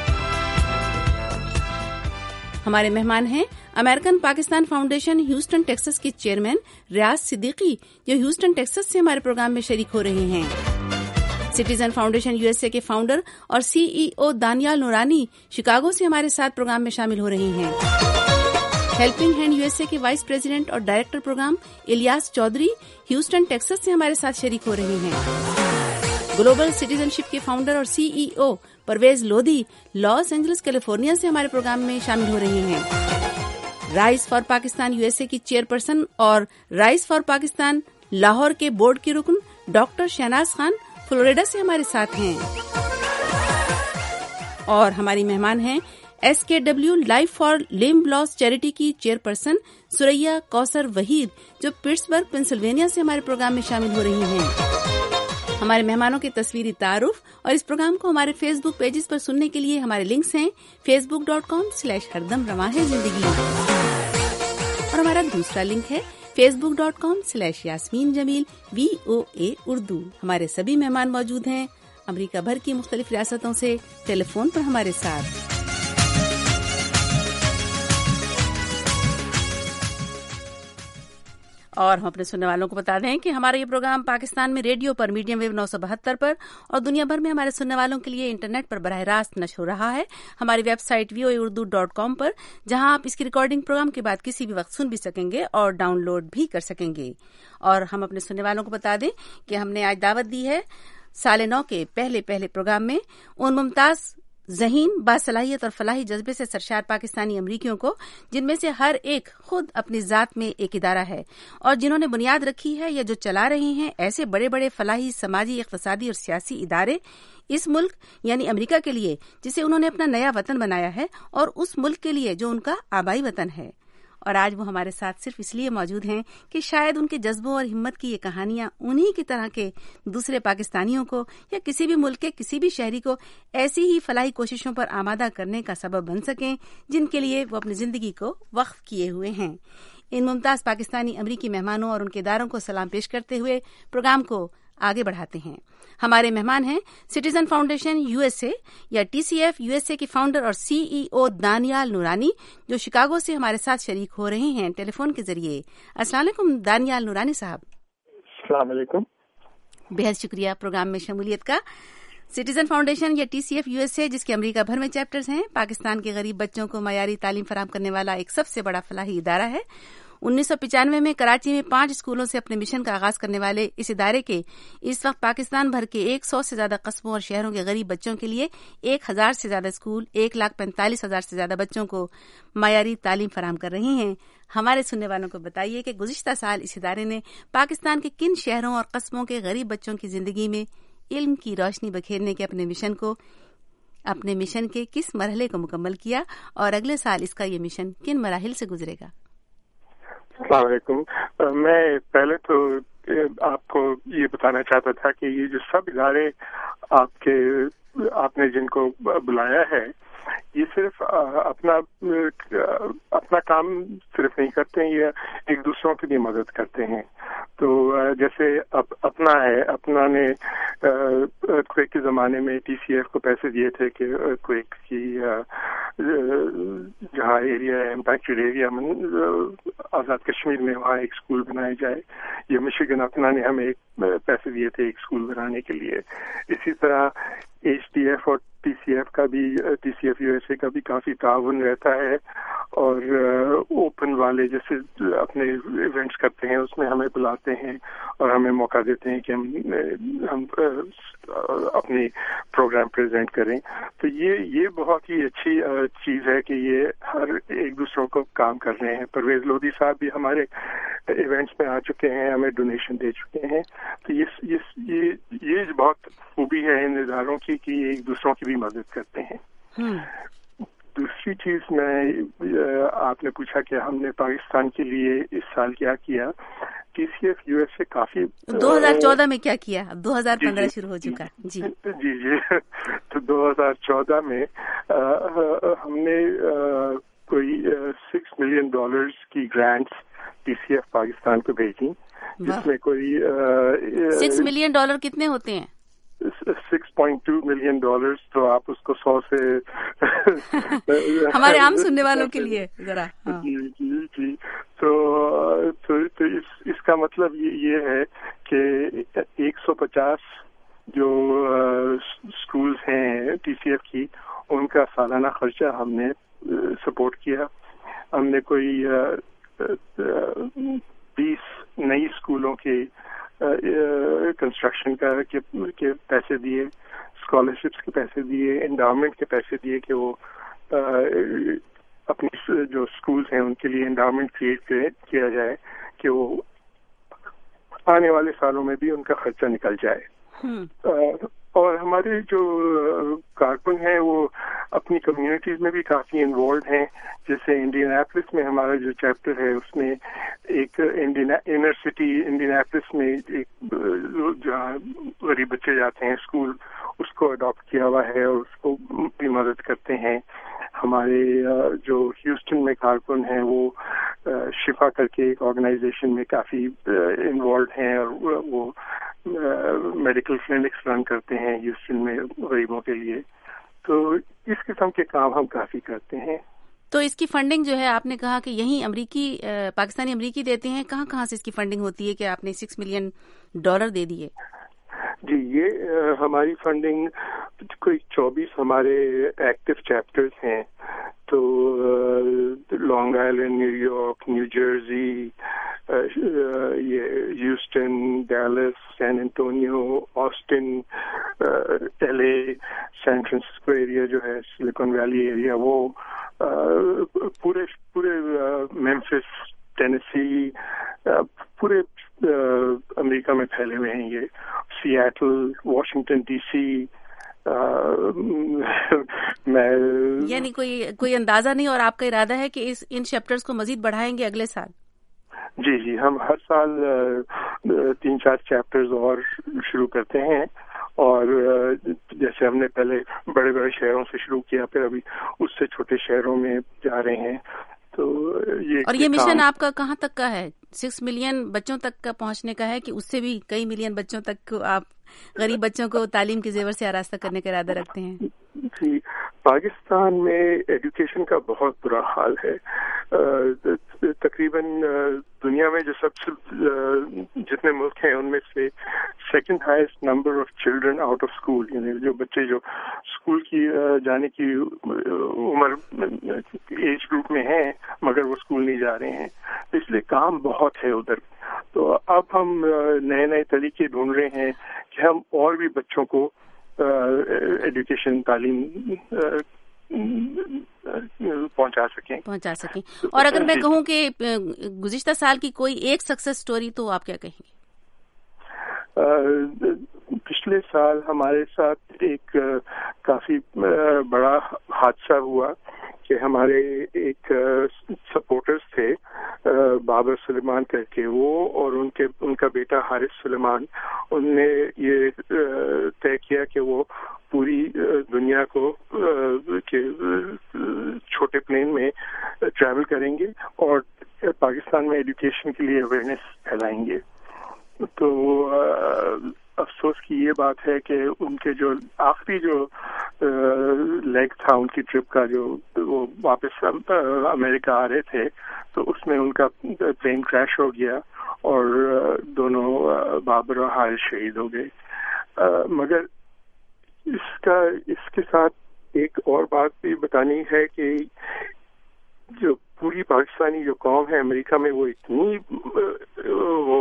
ہمارے مہمان ہیں American Pakistan Foundation Houston Texas کے چیئرمین ریاض صدیقی، جو ہیوسٹن ٹیکساس سے ہمارے پروگرام میں شریک ہو رہے ہیں۔ سٹیزن فاؤنڈیشن USA کے فاؤنڈر اور CEO دانیال نورانی شکاگو سے ہمارے ساتھ پروگرام میں شامل ہو رہے ہیں۔ ہیلپنگ ہینڈ USA کے وائس پریزیڈنٹ اور director programme Ilyas Chaudhry Houston Texas سے ہمارے ساتھ شریک ہو رہے ہیں۔ گلوبل سٹیزن شپ کے فاؤنڈر اور CEO Parvez Lodhi Los Angeles California سے ہمارے پروگرام میں شامل ہو رہے ہیں۔ رائز فار پاکستان USA کی چیئرپرسن اور رائز فار پاکستان لاہور کے بورڈ کے رکن ڈاکٹر شہناز خان فلوریڈا سے ہمارے ساتھ ہیں۔ اور ہماری مہمان ہیں SKW Life for Limb Loss Charity کی چیئرپرسن سریا کوثر وحید، جو پٹسبرگ پنسلوینیا سے ہمارے پروگرام میں شامل ہو رہی ہیں۔ ہمارے مہمانوں کے تصویری تعارف اور اس پروگرام کو ہمارے فیس بک پیجز پر سننے کے لیے ہمارے لنکس ہیں facebook.com/ہردمرواں-ہے-زندگی اور ہمارا دوسرا لنک ہے facebook.com/یاسمین جمیل VOA اردو۔ ہمارے سبھی مہمان موجود ہیں امریکہ بھر کی مختلف ریاستوں سے ٹیلی فون پر ہمارے ساتھ۔ اور ہم اپنے سننے والوں کو بتا دیں کہ ہمارا یہ پروگرام پاکستان میں ریڈیو پر میڈیم ویو 972 پر اور دنیا بھر میں ہمارے سننے والوں کے لیے انٹرنیٹ پر براہ راست نشر ہو رہا ہے ہماری ویب سائٹ voaurdu.com پر، جہاں آپ اس کی ریکارڈنگ پروگرام کے بعد کسی بھی وقت سن بھی سکیں گے اور ڈاؤن لوڈ بھی کر سکیں گے۔ اور ہم اپنے سننے والوں کو بتا دیں کہ ہم نے آج دعوت دی ہے سال نو کے پہلے پروگرام میں ان ممتاز ذہین باصلاحیت اور فلاحی جذبے سے سرشار پاکستانی امریکیوں کو، جن میں سے ہر ایک خود اپنی ذات میں ایک ادارہ ہے اور جنہوں نے بنیاد رکھی ہے یا جو چلا رہے ہیں ایسے بڑے بڑے فلاحی، سماجی، اقتصادی اور سیاسی ادارے اس ملک یعنی امریکہ کے لیے، جسے انہوں نے اپنا نیا وطن بنایا ہے، اور اس ملک کے لیے جو ان کا آبائی وطن ہے۔ اور آج وہ ہمارے ساتھ صرف اس لیے موجود ہیں کہ شاید ان کے جذبوں اور ہمت کی یہ کہانیاں انہی کی طرح کے دوسرے پاکستانیوں کو یا کسی بھی ملک کے کسی بھی شہری کو ایسی ہی فلاحی کوششوں پر آمادہ کرنے کا سبب بن سکیں جن کے لیے وہ اپنی زندگی کو وقف کیے ہوئے ہیں۔ ان ممتاز پاکستانی امریکی مہمانوں اور ان کے اداروں کو سلام پیش کرتے ہوئے پروگرام کو آگے بڑھاتے ہیں۔ ہمارے مہمان ہیں سٹیزن فاؤنڈیشن USA یا TCF USA کے فاؤنڈر اور CEO دانیال نورانی، جو شکاگو سے ہمارے ساتھ شریک ہو رہے ہیں ٹیلی فون کے ذریعے۔ السلام علیکم دانیال نورانی صاحب۔ السلام علیکم۔ بہت شکریہ پروگرام میں شمولیت کا۔ سٹیزن فاؤنڈیشن یا TCF USA، جس کے امریکہ بھر میں چیپٹرز ہیں، پاکستان کے غریب بچوں کو معیاری تعلیم فراہم کرنے والا ایک سب سے بڑا فلاحی ادارہ ہے۔ 1995 میں کراچی میں 5 اسکولوں سے اپنے مشن کا آغاز کرنے والے اس ادارے کے اس وقت پاکستان بھر کے 100 سے زیادہ قصبوں اور شہروں کے غریب بچوں کے لیے 1000 سے زیادہ اسکول 1,45,000 سے زیادہ بچوں کو معیاری تعلیم فراہم کر رہی ہیں۔ ہمارے سننے والوں کو بتائیے کہ گزشتہ سال اس ادارے نے پاکستان کے کن شہروں اور قصبوں کے غریب بچوں کی زندگی میں علم کی روشنی بکھیرنے کے اپنے مشن کے کس مرحلے کو مکمل کیا، اور اگلے سال اس کا یہ مشن کن مراحل سے گزرے گا؟ السلام علیکم۔ میں پہلے تو آپ کو یہ بتانا چاہتا تھا کہ یہ جو سب ادارے آپ نے جن کو بلایا ہے، یہ صرف اپنا کام صرف نہیں کرتے ہیں، یہ ایک دوسروں کی بھی مدد کرتے ہیں۔ تو جیسے اپنا ہے، اپنا نے ارتھکویک کے زمانے میں ٹی سی ایف کو پیسے دیے تھے کہ ارتھکویک کی جہاں ایریا ہے امپیکٹڈ ایریا میں آزاد کشمیر میں وہاں ایک اسکول بنایا جائے. یہ مشیگن اپنا نے ہمیں پیسے دیے تھے ایک اسکول بنانے کے لیے. اسی طرح ایچ ٹی ایف اور ٹی سی ایف کا بھی، T C F U S A کا بھی کافی تعاون رہتا ہے. اور اوپن والے جیسے اپنے ایونٹس کرتے ہیں اس میں ہمیں بلاتے ہیں اور ہمیں موقع دیتے ہیں کہ ہم اپنی پروگرام پریزنٹ کریں. تو یہ بہت ہی اچھی چیز ہے کہ یہ ہر ایک دوسروں کو کام کر رہے ہیں. پرویز لودھی صاحب بھی ہمارے ایونٹس میں آ چکے ہیں، ہمیں ڈونیشن دے چکے ہیں. تو یہ بہت خوبی ہے ان اداروں کی کہ یہ ایک دوسروں کی بھی مدد کرتے ہیں. دوسری چیز آپ نے پوچھا کہ ہم نے پاکستان کے لیے اس سال کیا کیا. T C F U S A کافی 2014 میں کیا کیا؟ اب 2015 شروع ہو چکا. جی تو 2014 میں ہم نے کوئی $6 ملین کی grants T C F Pakistan کو بھیجی، جس میں کوئی $6 ملین کتنے ہوتے ہیں؟ $6.2 ملین. تو آپ اس کو 100 سے ہمارے عام سننے والوں کے لیے ذرا. جی تو اس کا مطلب یہ ہے کہ 150 جو اسکولز ہیں ٹی سی ایف کی، ان کا سالانہ خرچہ ہم نے سپورٹ کیا. ہم نے کوئی 20 نئی اسکولوں کے کنسٹرکشن کے پیسے دیے، اسکالرشپس کے پیسے دیے، انڈاؤمنٹ کے پیسے دیے کہ وہ اپنی جو اسکولس ہیں ان کے لیے انڈاؤمنٹ کریٹ کیا جائے کہ وہ آنے والے سالوں میں بھی ان کا خرچہ نکل جائے. اور ہمارے جو کارکن ہیں وہ اپنی کمیونٹیز میں بھی کافی انوالوڈ ہیں. جیسے انڈیناپولس میں ہمارا جو چیپٹر ہے اس میں ایک انر سٹی انڈیناپولس میں ایک جہاں غریب بچے جاتے ہیں اسکول، اس کو اڈاپٹ کیا ہوا ہے اور اس کو بھی مدد کرتے ہیں. ہمارے جو ہیوسٹن میں کارکن ہیں وہ شفا کر کے ایک آرگنائزیشن میں کافی انوالوڈ ہیں اور وہ میڈیکل کلینکس رن کرتے ہیں ہیوسٹن میں غریبوں کے لیے. تو اس قسم کے کام ہم کافی کرتے ہیں. تو اس کی فنڈنگ جو ہے آپ نے کہا کہ یہیں پاکستانی امریکی دیتے ہیں، کہاں سے اس کی فنڈنگ ہوتی ہے کہ آپ نے $6 ملین دے دیے؟ جی یہ ہماری فنڈنگ کوئی 24 ہمارے ایکٹیو چیپٹرز ہیں. تو long island, new York, New Jersey, یہ Houston, deals, scene Antonio, Aston, L A, San Francisco area جو ہے سلیکن ویلی ایریا، وہ پورے میمفس، ٹینیسی، پورے امریکہ میں پھیلے ہوئے ہیں. یہ سیاٹل، واشنگٹن ڈی سی. یعنی کوئی اندازہ نہیں، اور آپ کا ارادہ ہے کہ ان چیپٹرز کو مزید بڑھائیں گے اگلے سال؟ جی ہم ہر سال 3-4 چیپٹرز اور شروع کرتے ہیں. اور جیسے ہم نے پہلے بڑے شہروں سے شروع کیا، پھر ابھی اس سے چھوٹے شہروں میں جا رہے ہیں. تو یہ مشن آپ کا کہاں تک کا ہے؟ 6 ملین بچوں تک کا پہنچنے کا ہے کہ اس سے بھی کئی ملین بچوں تک آپ غریب بچوں کو تعلیم کے زیور سے آراستہ کرنے کا ارادہ رکھتے ہیں؟ جی پاکستان میں ایجوکیشن کا بہت برا حال ہے. تقریباً دنیا میں جو سب سے جتنے ملک ہیں ان میں سے second highest number of children out of school, یعنی جو بچے جو اسکول کی جانے کی عمر ایج گروپ میں ہیں مگر وہ اسکول نہیں جا رہے ہیں. اس لیے کام بہت ہے ادھر. تو اب ہم نئے طریقے ڈھونڈ رہے ہیں کہ ہم اور بھی بچوں کو ایجوکیشن تعلیم پہنچا سکیں. اور اگر میں کہوں کہ گزشتہ سال کی کوئی ایک سکسیس سٹوری تو آپ کیا کہیں گے؟ پچھلے سال ہمارے ساتھ ایک کافی بڑا حادثہ ہوا کہ ہمارے ایک سپورٹرز تھے بابر سلیمان کر کے، وہ اور ان کا بیٹا حارث سلیمان، ان نے یہ طے کیا کہ وہ پوری دنیا کو چھوٹے پلین میں ٹریول کریں گے اور پاکستان میں ایجوکیشن کے لیے اویئرنیس پھیلائیں گے. تو افسوس کی یہ بات ہے کہ ان کے جو آخری جو لیگ تھا ان کی ٹرپ کا، جو وہ واپس امریکہ آ رہے تھے، تو اس میں ان کا پلین کریش ہو گیا اور دونوں بابر اور حارث شہید ہو گئے۔ مگر اس کے ساتھ ایک اور بات بھی بتانی ہے کہ جو پوری پاکستانی جو قوم ہے امریکہ میں، وہ اتنی وہ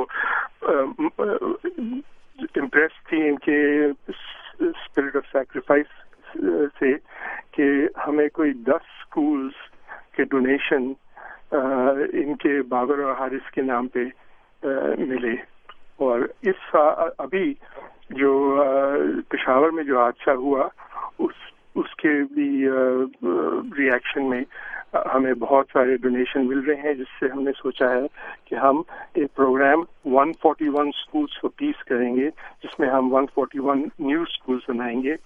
امپریس تھی ان کے اسپرٹ آف سیکریفائس سے کہ ہمیں کوئی 10 اسکولز کے ڈونیشن ان کے بابر اور حارث کے نام پہ ملے۔ اور ابھی جو پشاور میں جو حادثہ ہوا اس کے بھی ری ایکشن میں ہمیں بہت سارے ڈونیشن مل رہے ہیں، جس سے ہم نے سوچا ہے کہ ہم ایک پروگرام 141 اسکولس فار پیس کریں گے، جس میں ہم 141 نیو اسکولس بنائیں گے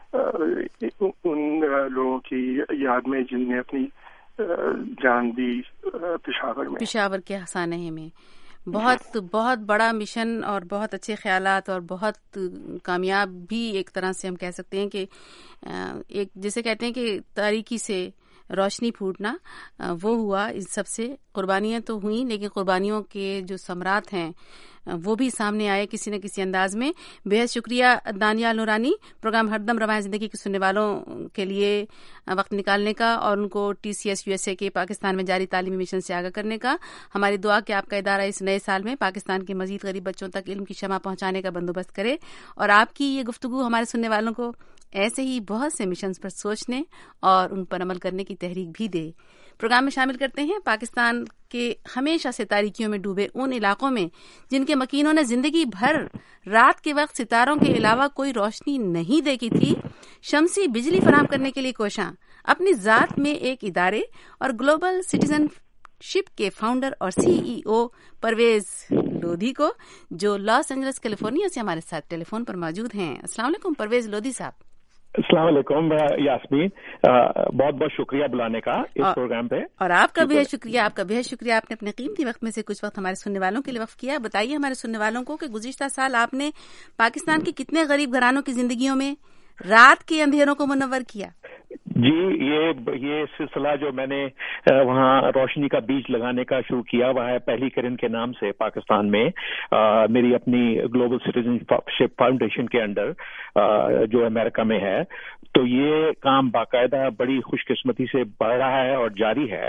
ان لوگوں کی یاد میں جن نے اپنی جان دی پشاور کے ہسانہ میں۔ بہت بہت بڑا مشن اور بہت اچھے خیالات اور بہت کامیاب بھی ایک طرح سے ہم کہہ سکتے ہیں کہ ایک جسے کہتے ہیں کہ تاریکی سے روشنی پھوٹنا، وہ ہوا۔ ان سب سے قربانیاں تو ہوئیں، لیکن قربانیوں کے جو ثمرات ہیں وہ بھی سامنے آئے کسی نہ کسی انداز میں۔ بہت شکریہ دانیال نورانی، پروگرام ہر دم رواں زندگی کے سننے والوں کے لیے وقت نکالنے کا اور ان کو TCS USA کے پاکستان میں جاری تعلیمی مشن سے آگاہ کرنے کا۔ ہماری دعا کہ آپ کا ادارہ اس نئے سال میں پاکستان کے مزید غریب بچوں تک علم کی شمع پہنچانے کا بندوبست کرے، اور آپ کی یہ گفتگو ہمارے سننے والوں کو ایسے ہی بہت سے مشنز پر سوچنے اور ان پر عمل کرنے کی تحریک بھی دے۔ پروگرام میں شامل کرتے ہیں پاکستان کے ہمیشہ سے تاریکیوں میں ڈوبے ان علاقوں میں جن کے مکینوں نے زندگی بھر رات کے وقت ستاروں کے علاوہ کوئی روشنی نہیں دیکھی تھی، شمسی بجلی فراہم کرنے کے لیے کوشاں، اپنی ذات میں ایک ادارے اور گلوبل سٹیزن شپ کے فاؤنڈر اور CEO پرویز لودھی کو، جو لاس اینجلس کیلیفورنیا سے ہمارے ساتھ ٹیلی فون پر موجود ہیں۔ السلام علیکم پرویز لودھی صاحب۔ السلام علیکم یاسمین، بہت بہت شکریہ بلانے کا اس پروگرام پہ، اور آپ کا بہت شکریہ آپ نے اپنے قیمتی وقت میں سے کچھ وقت ہمارے سننے والوں کے لیے وقف کیا۔ بتائیے ہمارے سننے والوں کو کہ گزشتہ سال آپ نے پاکستان کے کتنے غریب گھرانوں کی زندگیوں میں رات کے اندھیروں کو منور کیا؟ جی، یہ سلسلہ جو میں نے وہاں روشنی کا بیج لگانے کا شروع کیا وہ ہے پہلی کرن کے نام سے پاکستان میں، میری اپنی گلوبل سٹیزن شپ فاؤنڈیشن کے انڈر جو امریکہ میں ہے۔ تو یہ کام باقاعدہ بڑی خوش قسمتی سے بڑھ رہا ہے اور جاری ہے،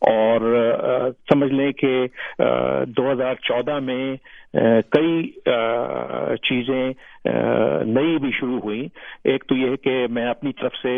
اور سمجھ لیں کہ 2014 میں کئی چیزیں نئی بھی شروع ہوئی۔ ایک تو یہ ہے کہ میں اپنی طرف سے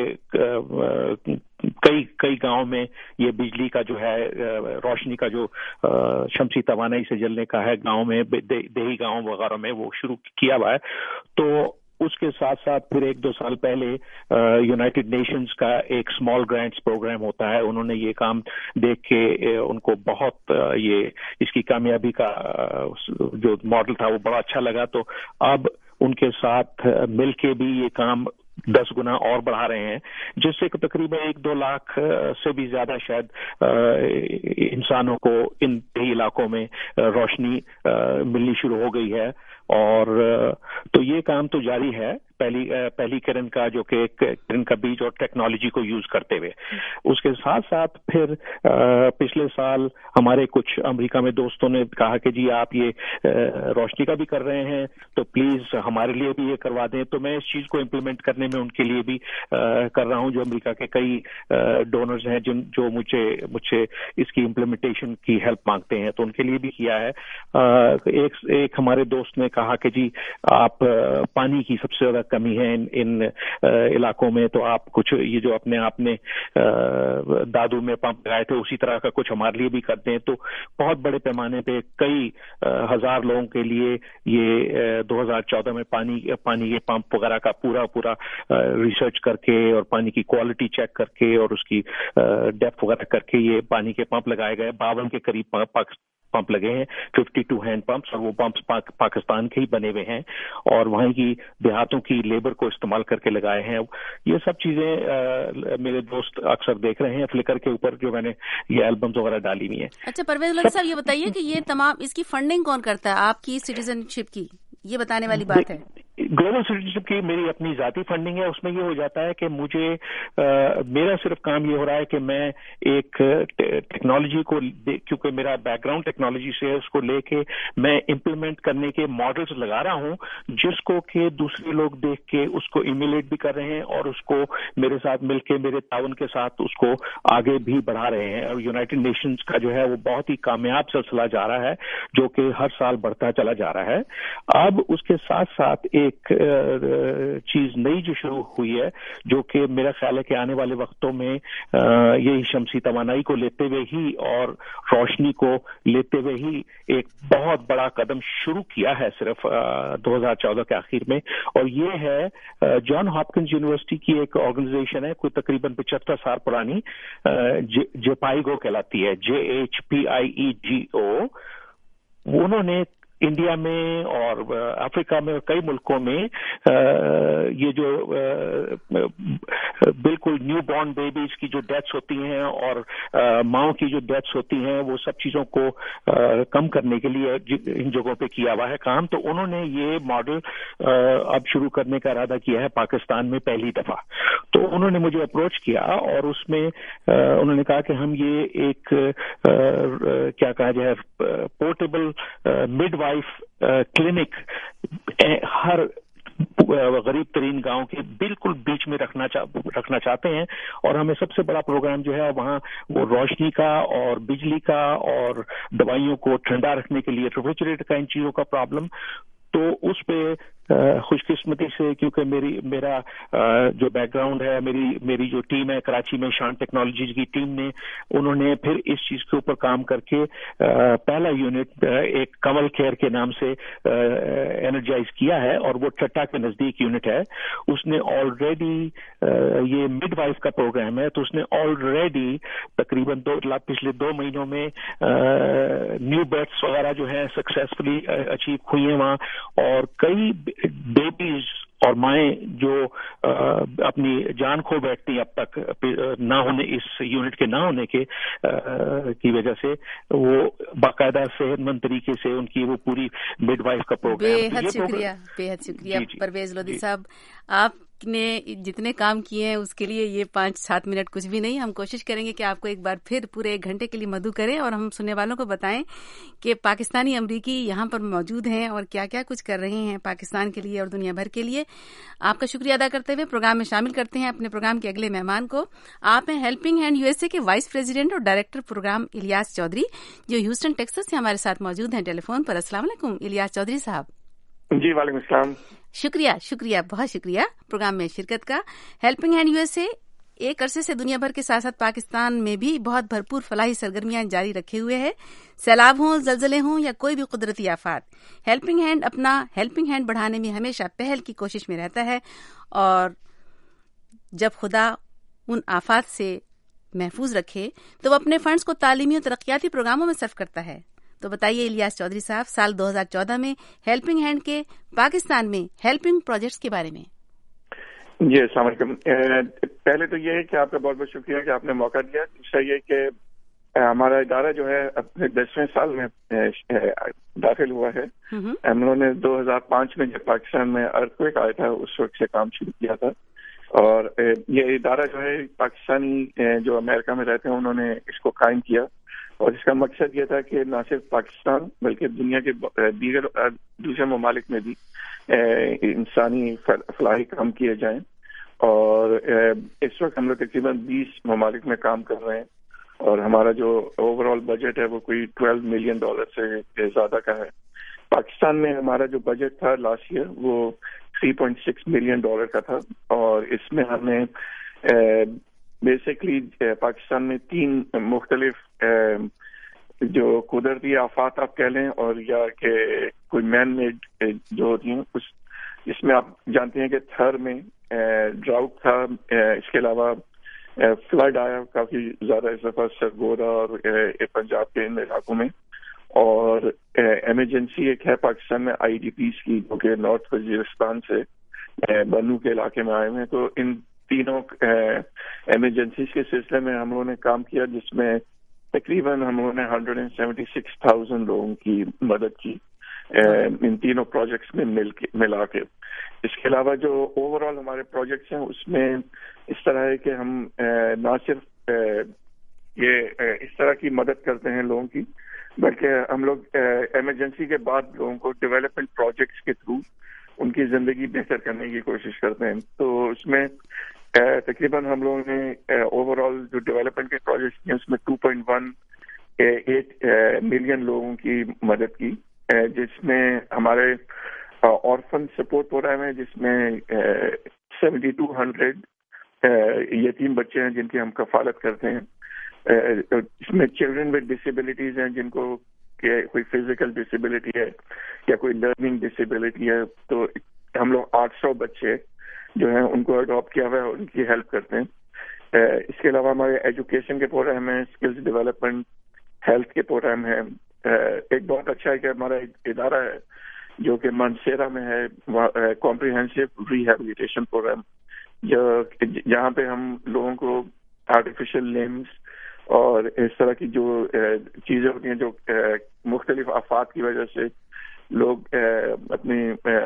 کئی گاؤں میں یہ بجلی کا جو ہے روشنی کا جو شمسی توانائی سے جلنے کا ہے گاؤں میں، دیہی گاؤں وغیرہ میں وہ شروع کیا ہوا ہے۔ تو اس کے ساتھ ساتھ پھر 1-2 سال پہلے یونائٹڈ نیشنز کا ایک اسمال گرانٹس پروگرام ہوتا ہے، انہوں نے یہ کام دیکھ کے ان کو بہت اس کی کامیابی کا جو ماڈل تھا وہ بڑا اچھا لگا، تو اب ان کے ساتھ مل کے بھی یہ کام 10 گنا اور بڑھا رہے ہیں، جس سے تقریباً 1-2 لاکھ سے بھی زیادہ شاید انسانوں کو ان دیہی علاقوں میں روشنی ملنی شروع ہو گئی ہے۔ اور تو یہ کام تو جاری ہے پہلی کرن کا، جو کہ ایک کرن کا بیج اور ٹیکنالوجی کو یوز کرتے ہوئے۔ اس کے ساتھ ساتھ پھر پچھلے سال ہمارے کچھ امریکہ میں دوستوں نے کہا کہ جی آپ یہ روشنی کا بھی کر رہے ہیں تو پلیز ہمارے لیے بھی یہ کروا دیں، تو میں اس چیز کو امپلیمنٹ کرنے میں ان کے لیے بھی کر رہا ہوں، جو امریکہ کے کئی ڈونرز ہیں جو مجھے اس کی امپلیمنٹیشن کی ہیلپ مانگتے ہیں، تو ان کے لیے بھی کیا ہے۔ ایک ہمارے دوست نے کہا کہ جی آپ پانی کی سب سے زیادہ کمی ہے ان علاقوں میں، تو آپ کچھ یہ جو اپنے آپ نے دادو میں پمپ لگائے تھے اسی طرح کا کچھ ہمارے لیے بھی کرتے ہیں۔ تو بہت بڑے پیمانے پہ کئی ہزار لوگوں کے لیے یہ 2014 میں پانی کے پمپ وغیرہ کا پورا ریسرچ کر کے اور پانی کی کوالٹی چیک کر کے اور اس کی ڈیپتھ وغیرہ کر کے یہ پانی کے پمپ لگائے گئے 52 کے قریب पंप लगे हैं, 52 हैंड पंप्स, और वो पंप्स पाकिस्तान के ही बने हुए हैं और वहाँ की देहातों की लेबर को इस्तेमाल करके लगाए हैं। ये सब चीजें मेरे दोस्त अक्सर देख रहे हैं फ्लिकर के ऊपर जो मैंने ये एल्बम्स वगैरह डाली हुई हैं। अच्छा परवेज लोधी साहब, ये बताइए कि ये तमाम इसकी फंडिंग कौन करता है आपकी सिटीजनशिप की? ये बताने वाली बात है। ग्लोबल सिटीजनशिप की मेरी अपनी जाती फंडिंग है। उसमें ये हो जाता है कि मुझे मेरा सिर्फ काम ये हो रहा है कि मैं एक टेक्नोलॉजी को, क्योंकि मेरा बैकग्राउंड टेक्नोलॉजी से है, उसको लेके मैं इम्प्लीमेंट करने के मॉडल्स लगा रहा हूं जिसको कि दूसरे लोग देख के उसको इम्यूलेट भी कर रहे हैं और उसको मेरे साथ मिलके, मेरे ताउन के साथ उसको आगे भी बढ़ा रहे हैं। और यूनाइटेड नेशंस का जो है वो बहुत ही कामयाब सिलसिला जा रहा है जो कि हर साल बढ़ता चला जा रहा है। अब उसके साथ साथ एक चीज नई जो शुरू हुई है जो कि मेरा ख्याल है कि आने वाले वक्तों में यही शमसी तवानाई को लेते हुए ही और रोशनी को लेते हुए ही एक बहुत बड़ा कदम शुरू किया है सिर्फ 2014 के आखिर में, और ये है जॉन हॉपकिंस यूनिवर्सिटी की एक ऑर्गेनाइजेशन है, कोई तकरीबन 75 साल पुरानी, जेपाइगो कहलाती है, JHPIEGO। उन्होंने इंडिया में और अफ्रीका में और कई मुल्कों में ये जो बिल्कुल न्यू बॉर्न बेबीज की जो डेथ्स होती हैं और माओ की जो डेथ्स होती हैं, वो सब चीजों को कम करने के लिए इन जगहों पे किया हुआ है काम। तो उन्होंने ये मॉडल अब शुरू करने का इरादा किया है पाकिस्तान में पहली दफा। तो उन्होंने मुझे अप्रोच किया और उसमें उन्होंने कहा कि हम ये एक क्या कहा जाए पोर्टेबल मिडवाइफ क्लिनिक हर गरीब तरीन गांव के बिल्कुल बीच में रखना चाहते हैं, और हमें सबसे बड़ा प्रोग्राम जो है वहाँ वो रोशनी का और बिजली का और दवाइयों को ठंडा रखने के लिए रेफ्रिजरेटर का, इन चीजों का प्रॉब्लम। तो उस पे खुशकिस्मती से, क्योंकि मेरा जो बैकग्राउंड है, मेरी जो टीम है कराची में, शान टेक्नोलॉजीज की टीम ने, उन्होंने फिर इस चीज के ऊपर काम करके पहला यूनिट एक कमल केयर के नाम से एनर्जाइज किया है, और वो टट्टा के नजदीक यूनिट है। उसने ऑलरेडी ये मिडवाइफ का प्रोग्राम है, तो उसने ऑलरेडी तकरीबन पिछले 2 महीनों में न्यू बर्थ्स वगैरह जो है सक्सेसफुली अचीव हुई है वहाँ, और कई बेबीज और माएँ जो अपनी जान खो बैठती अब तक ना होने, इस यूनिट के ना होने के की वजह से, वो बाकायदा सेहतमंद तरीके से उनकी वो पूरी मिडवाइफ का प्रोग्राम। बेहद शुक्रिया परवेज लोधी साहब, आपने जितने काम किए हैं उसके लिए ये 5-7 मिनट कुछ भी नहीं। हम कोशिश करेंगे कि आपको एक बार फिर पूरे 1 घंटे के लिए मधु करें और हम सुनने वालों को बताएं कि पाकिस्तानी अमरीकी यहाँ पर मौजूद हैं और क्या क्या कुछ कर रहे हैं पाकिस्तान के लिए और दुनिया भर के लिए। आपका शुक्रिया अदा करते हुए प्रोग्राम में शामिल करते हैं अपने प्रोग्राम के अगले मेहमान को। आप हैं हेल्पिंग हैंड यूएसए के वाइस प्रेसिडेंट और डायरेक्टर प्रोग्राम इलियास चौधरी, जो ह्यूस्टन टेक्सास से हमारे साथ मौजूद हैं टेलीफोन पर। अस्सलाम वालेकुम इलियास चौधरी साहब। जी वालेकुम अस्सलाम। शुक्रिया, बहुत शुक्रिया प्रोग्राम में शिरकत का। हेल्पिंग हैंड यूएसए एक अरसे से दुनिया भर के साथ साथ पाकिस्तान में भी बहुत भरपूर फलाही सरगर्मियां जारी रखे हुए है। सैलाब हों, जलजले हों या कोई भी कुदरती आफात, हेल्पिंग हैंड अपना हेल्पिंग हैंड बढ़ाने में हमेशा पहल की कोशिश में रहता है, और जब खुदा उन आफात से महफूज रखे तो वो अपने फंड्स को तालीमी और तरक्याती प्रोग्रामों में सर्फ करता है। तो बताइए इलियास चौधरी साहब, साल 2014 में हेल्पिंग हैंड के पाकिस्तान में हेल्पिंग प्रोजेक्ट्स के बारे में। जी अस्सलाम वालेकुम। पहले तो ये है कि आपका बहुत बहुत शुक्रिया कि आपने मौका दिया। दूसरा ये कि हमारा इदारा जो है अपने 10वें साल में दाखिल हुआ है। हम लोगों ने 2005 में जब पाकिस्तान में अर्थक्वेक आया था उस वक्त से काम शुरू किया था, और ये इदारा जो है पाकिस्तानी जो अमेरिका में रहते हैं उन्होंने इसको कायम किया, और इसका मकसद ये था कि न सिर्फ पाकिस्तान बल्कि दुनिया के दूसरे ममालिक में भी इंसानी फलाही काम किए जाएं। और इस वक्त हम लोग तकरीबन 20 ममालिक में काम कर रहे हैं, और हमारा जो ओवरऑल बजट है वो कोई $12 मिलियन से ज्यादा का है। पाकिस्तान में हमारा जो बजट था लास्ट ईयर वो $3.6 मिलियन का था, और इसमें हमने बेसिकली पाकिस्तान में 3 मुख्तलिफ जो कुदरती आफात आप कह लें और या कि कोई मैन मेड जो होती हैं, उस इसमें आप जानते हैं कि थर में ड्राउट था, इसके अलावा फ्लड आया काफी ज्यादा इस दफा सरगोदा और पंजाब के इन इलाकों में, اور ایمرجنسی ایک ہے پاکستان میں IDPs کی جو کہ نارتھ وزیرستان سے بنو کے علاقے میں آئے ہوئے ہیں. تو ان تینوں ایمرجنسیز کے سلسلے میں ہم لوگوں نے کام کیا جس میں تقریباً ہم لوگوں نے 176,000 لوگوں کی مدد کی ان تینوں پروجیکٹس میں ملا کے. اس کے علاوہ جو اوور آل ہمارے پروجیکٹس ہیں اس میں اس طرح ہے کہ ہم نہ صرف یہ اس طرح کی مدد کرتے ہیں لوگوں کی بلکہ ہم لوگ ایمرجنسی کے بعد لوگوں کو ڈیولپمنٹ پروجیکٹس کے تھرو ان کی زندگی بہتر کرنے کی کوشش کرتے ہیں. تو اس میں تقریباً ہم لوگوں نے اوور آل جو ڈیولپمنٹ کے پروجیکٹس ہیں اس میں 2.18 ملین لوگوں کی مدد کی جس میں ہمارے آرفن سپورٹ پروگرام ہے جس میں 7,200 یتیم بچے ہیں جن کی ہم کفالت کرتے ہیں. اس میں چلڈرن ود ڈسیبلٹیز ہیں جن کو کوئی فزیکل ڈسیبلٹی ہے یا کوئی لرننگ ڈسیبلٹی ہے تو ہم لوگ 800 بچے جو ہیں ان کو اڈاپٹ کیا ہوا ہے اور ان کی ہیلپ کرتے ہیں. اس کے علاوہ ہمارے ایجوکیشن کے پروگرام ہیں, اسکلز ڈیولپمنٹ, ہیلتھ کے پروگرام ہیں. ایک بہت اچھا ہے کہ ہمارا ادارہ ہے جو کہ مانسیرا میں ہے, کمپریہنسو ریہیبلیٹیشن پروگرام, جہاں پہ ہم لوگوں کو آرٹیفیشل لمز اور اس طرح کی جو چیزیں ہوتی ہیں جو مختلف آفات کی وجہ سے لوگ اپنی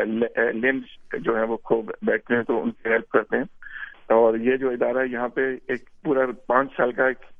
لمز جو ہیں وہ کھو بیٹھتے ہیں تو ان کی ہیلپ کرتے ہیں. اور یہ جو ادارہ ہے یہاں پہ ایک پورا 5 سال کا ایک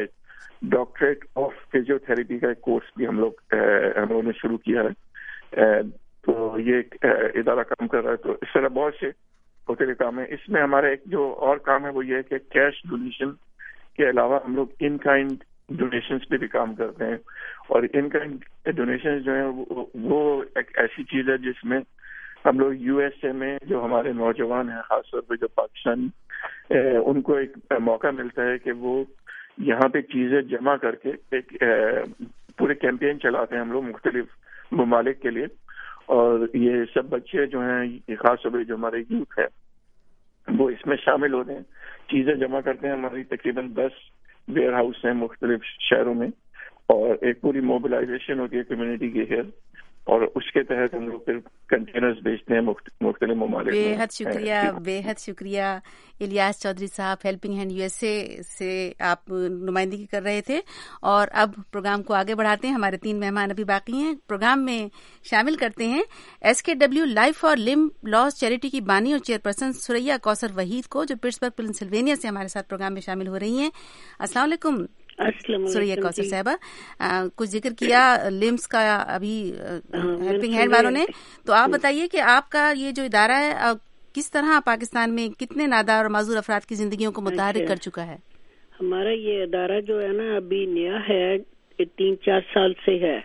ڈاکٹریٹ آف فزیو تھراپی کا ایک کورس بھی ہم لوگوں نے شروع کیا ہے. تو یہ ایک ادارہ کام کر رہا ہے. تو اس طرح بہت سے ہوتے کام ہیں. اس میں ہمارا ایک جو اور کام ہے وہ یہ ہے کہ کیش ڈونیشن کے علاوہ ہم لوگ ان کائنڈ ڈونیشنز پہ بھی کام کرتے ہیں. اور ان کائنڈ ڈونیشنز جو ہیں وہ ایک ایسی چیز ہے جس میں ہم لوگ USA میں جو ہمارے نوجوان ہیں خاص طور پہ جو پاکستانی ان کو ایک موقع ملتا ہے کہ وہ یہاں پہ چیزیں جمع کر کے ایک پورے کیمپین چلاتے ہیں ہم لوگ مختلف ممالک کے لیے. اور یہ سب بچے جو ہیں خاص طور پہ جو ہمارے یوتھ ہے وہ اس میں شامل ہوتے ہیں, چیزیں جمع کرتے ہیں. ہماری تقریباً 10 ویئر ہاؤس ہیں مختلف شہروں میں اور ایک پوری موبلائزیشن ہوتی ہے کمیونٹی کی ہے اور اس کے تحت ہم لوگ پھر کنٹینرز بیچتے ہیں مختلف ممالک میں. بے حد شکریہ الیاس چودھری صاحب. ہیلپنگ ہینڈ USA سے آپ نمائندگی کر رہے تھے اور اب پروگرام کو آگے بڑھاتے ہیں. ہمارے 3 مہمان ابھی باقی ہیں. پروگرام میں شامل کرتے ہیں SKW Life for Limb Loss Charity کی بانی اور چیئرپرسن ثریا کوثر وحید کو, جو پٹسبرگ پنسلوینیا سے ہمارے ساتھ پروگرام میں شامل ہو رہی ہیں. السلام علیکم ثریا کوثر صاحبہ. کچھ ذکر کیا لمس کا ابھی ہیلپنگ ہینڈ والوں نے, تو آپ بتائیے کہ آپ کا یہ جو ادارہ ہے کس طرح پاکستان میں کتنے نادار اور معذور افراد کی زندگیوں کو متحرک کر چکا ہے؟ ہمارا یہ ادارہ جو ہے نا ابھی نیا ہے, 3-4 سال سے ہے.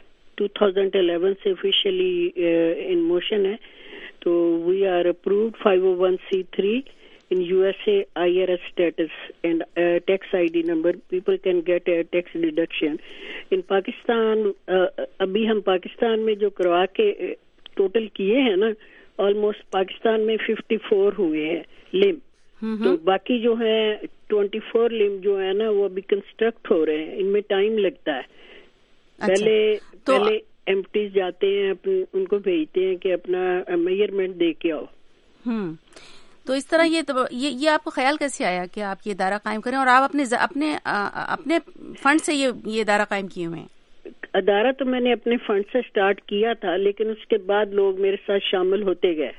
2011 سے آفیشیلی ان موشن ہے. تو we are approved 501c3 in USA IRS status and tax ID number. People can get a tax deduction. In Pakistan, ابھی ہم پاکستان میں جو کروا کے ٹوٹل کیے ہیں نا, آلموسٹ پاکستان میں 54 ہوئے ہیں لم. تو باقی جو ہے 24 لم جو ہے نا وہ ابھی کنسٹرکٹ ہو رہے ہیں. ان میں ٹائم لگتا ہے. پہلے ایمپٹیز جاتے ہیں, ان کو بھیجتے ہیں کہ اپنا میجرمنٹ دے کے آؤ. تو اس طرح یہ آپ کو خیال کیسے آیا کہ آپ یہ ادارہ قائم کریں اور آپ اپنے فنڈ سے یہ ادارہ قائم کیے ہوئے ہیں؟ ادارہ تو میں نے اپنے فنڈ سے سٹارٹ کیا تھا, لیکن اس کے بعد لوگ میرے ساتھ شامل ہوتے گئے.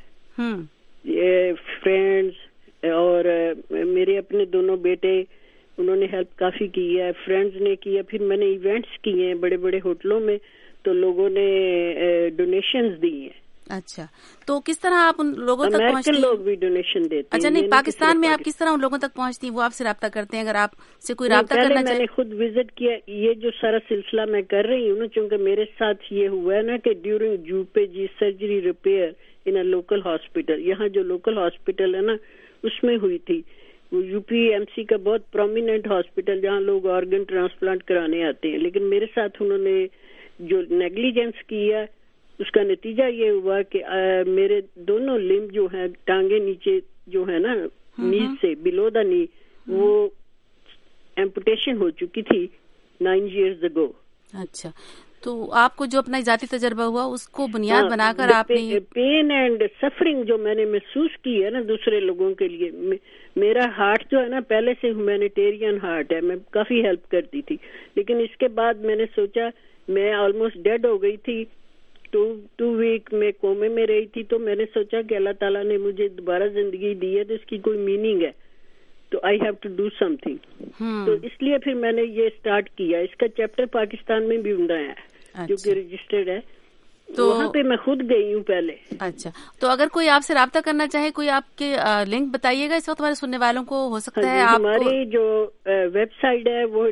فرینڈز اور میرے اپنے دونوں بیٹے, انہوں نے ہیلپ کافی کی ہے. فرینڈز نے کیا, پھر میں نے ایونٹس کیے ہیں بڑے بڑے ہوٹلوں میں, تو لوگوں نے ڈونیشنز دی ہیں. اچھا, تو کس طرح آپ ان لوگوں تک پہنچتی ہیں؟ لوگ بھی ڈونیشن دیتے ہیں. اچھا, نہیں پاکستان میں آپ کس طرح ان لوگوں تک پہنچتی ہیں؟ وہ آپ سے رابطہ کرتے ہیں؟ اگر آپ سے کوئی رابطہ کرنا چاہے. میں نے خود وزٹ کیا. یہ جو سارا سلسلہ میں کر رہی ہوں نا, چونکہ میرے ساتھ یہ ہوا ہے نا کہ during UPG surgery repair in a local hospital, یہاں جو لوکل ہاسپٹل ہے نا اس میں ہوئی تھی. وہ UPMC کا بہت پرومیننٹ ہاسپٹل جہاں لوگ آرگن ٹرانسپلانٹ کرانے آتے ہیں. لیکن میرے ساتھ انہوں نے جو نیگلیجنس کیا, اس کا نتیجہ یہ ہوا کہ میرے دونوں لمب جو ہیں, ٹانگیں نیچے جو ہے نا نیز سے بلو دا نی, وہ ایمپوٹیشن ہو چکی تھی 9 years ago. اچھا, تو آپ کو جو اپنا ذاتی تجربہ ہوا اس کو بنیاد بنا کر آپ نے پین اینڈ سفرنگ جو میں نے محسوس کی ہے نا دوسرے لوگوں کے لیے، میرا ہارٹ جو ہے نا پہلے سے ہیومینیٹیرین ہارٹ ہے، میں کافی ہیلپ کرتی تھی، لیکن اس کے بعد میں نے سوچا، میں آلموسٹ ڈیڈ ہو گئی تھی، 2 ویک میں کومے میں رہی تھی، تو میں نے سوچا کہ اللہ تعالیٰ نے مجھے دوبارہ زندگی دی ہے تو اس کی کوئی میننگ ہے، تو I have to do some thing. تو اس لیے پھر میں نے یہ اسٹارٹ کیا. اس کا چیپٹر پاکستان میں بھی بنایا ہے جو کہ رجسٹرڈ ہے، تو وہاں پہ میں خود گئی ہوں پہلے. اچھا، تو اگر کوئی آپ سے رابطہ کرنا چاہے، کوئی آپ کے لنک بتائیے گا اس وقت ہمارے سننے والوں کو، ہو سکتا ہے آپ ہماری جو ویب سائٹ ہے وہ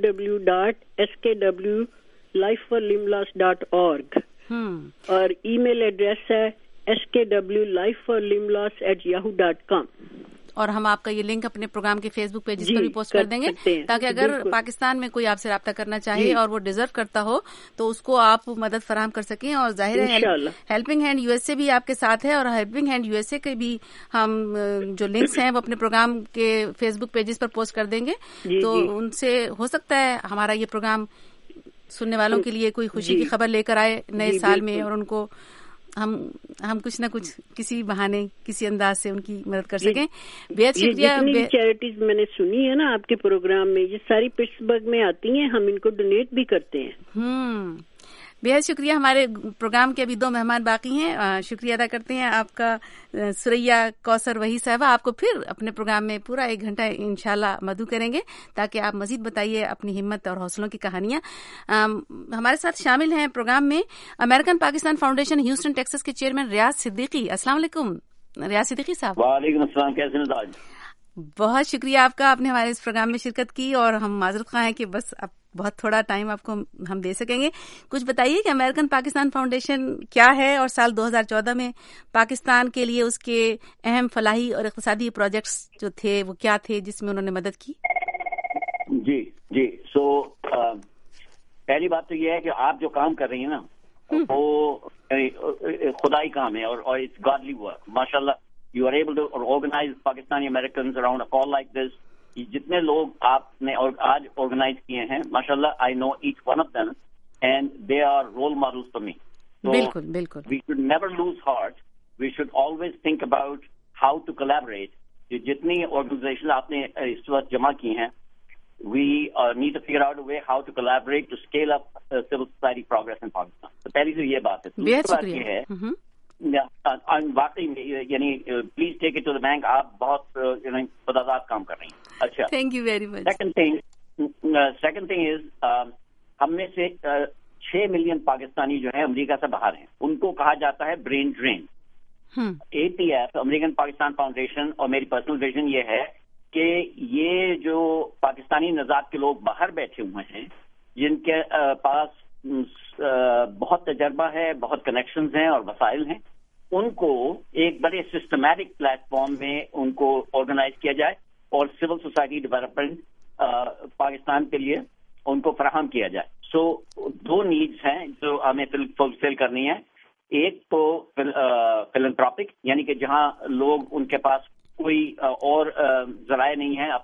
www.skw.lifeforlimloss.org اور ای میل ایڈریس ہے skw.lifeforlimloss@yahoo.com. اور ہم آپ کا یہ لنک اپنے پروگرام کے فیس بک پیجز پر بھی پوسٹ کر دیں گے، تاکہ اگر پاکستان میں کوئی آپ سے رابطہ کرنا چاہے اور وہ ڈیزرو کرتا ہو تو اس کو آپ مدد فراہم کر سکیں. اور ظاہر ہے ہیلپنگ ہینڈ یو ایس اے بھی آپ کے ساتھ ہے، اور helping hand you S A کے بھی ہم جو لنکس ہیں وہ اپنے پروگرام کے فیس بک پیجز پر پوسٹ کر دیں گے. تو ان سے ہو سکتا ہے ہمارا یہ پروگرام سننے والوں کے لیے کوئی خوشی کی خبر لے کر آئے نئے سال میں، اور ان کو ہم کچھ نہ کچھ کسی بہانے کسی انداز سے ان کی مدد کر سکیں. بہت شکریہ. جتنی چیریٹیز میں نے سنی ہے نا آپ کے پروگرام میں، یہ ساری پٹسبرگ میں آتی ہیں، ہم ان کو ڈونیٹ بھی کرتے ہیں. بہت شکریہ. ہمارے پروگرام کے ابھی 2 مہمان باقی ہیں، شکریہ ادا کرتے ہیں آپ کا سریا کوثر وحید صاحبہ. آپ کو پھر اپنے پروگرام میں پورا 1 گھنٹہ انشاءاللہ مدعو کریں گے تاکہ آپ مزید بتائیے اپنی ہمت اور حوصلوں کی کہانیاں. ہمارے ساتھ شامل ہیں پروگرام میں American Pakistan Foundation Houston Texas کے چیئرمین ریاض صدیقی. السلام علیکم ریاض صدیقی صاحب. وعلیکم السلام. کیسے مزاج؟ بہت شکریہ آپ کا، آپ نے ہمارے اس پروگرام میں شرکت کی، اور ہم معذرت خواہ ہیں کہ بس اب بہت تھوڑا ٹائم آپ کو ہم دے سکیں گے. کچھ بتائیے کہ امریکن پاکستان فاؤنڈیشن کیا ہے، اور سال 2014 میں پاکستان کے لیے اس کے اہم فلاحی اور اقتصادی پروجیکٹس جو تھے وہ کیا تھے جس میں انہوں نے مدد کی؟ جی سو پہلی بات تو یہ ہے کہ آپ جو کام کر رہی ہیں نا وہ خدائی کام ہے، اور اٹس گاڈلی ورک. ماشاء اللہ you are able to organise Pakistani Americans around a call like this. جتنے لوگ آپ نے آج آرگنائز کیے ہیں ماشاءاللہ، آئی نو H one of them and they are role models for me. بالکل. We should never lose heart. We should always think about how to collaborate. جتنی آرگنائزیشن آپ نے اس وقت جمع کی ہیں، we need to figure out a way how to collaborate to scale up civil society progress ان پاکستان. تو پہلی تو یہ بات ہے. دوسری بات یہ ہے واقعی یعنی please take it to the bank, آپ بہت خدازاد کام کر رہی ہیں. اچھا، thank you very much. Second thing is ہم میں سے 6 ملین پاکستانی جو ہے امریکہ سے باہر ہیں، ان کو کہا جاتا ہے brain drain. APF American Pakistan foundation اور میری پرسنل ویژن یہ ہے کہ یہ جو پاکستانی نژاد کے لوگ باہر بیٹھے ہوئے ہیں، جن کے پاس بہت تجربہ ہے، بہت کنیکشنز ہیں اور وسائل ہیں، ان کو ایک بڑے سسٹمیٹک پلیٹ فارم میں ان کو آرگنائز کیا جائے اور سول سوسائٹی ڈیولپمنٹ پاکستان کے لیے ان کو فراہم کیا جائے. سو 2 نیڈز ہیں جو ہمیں فلفل کرنی ہے. ایک تو فلنتھراپک، یعنی کہ جہاں لوگ ان کے پاس کوئی اور ذرائع نہیں ہیں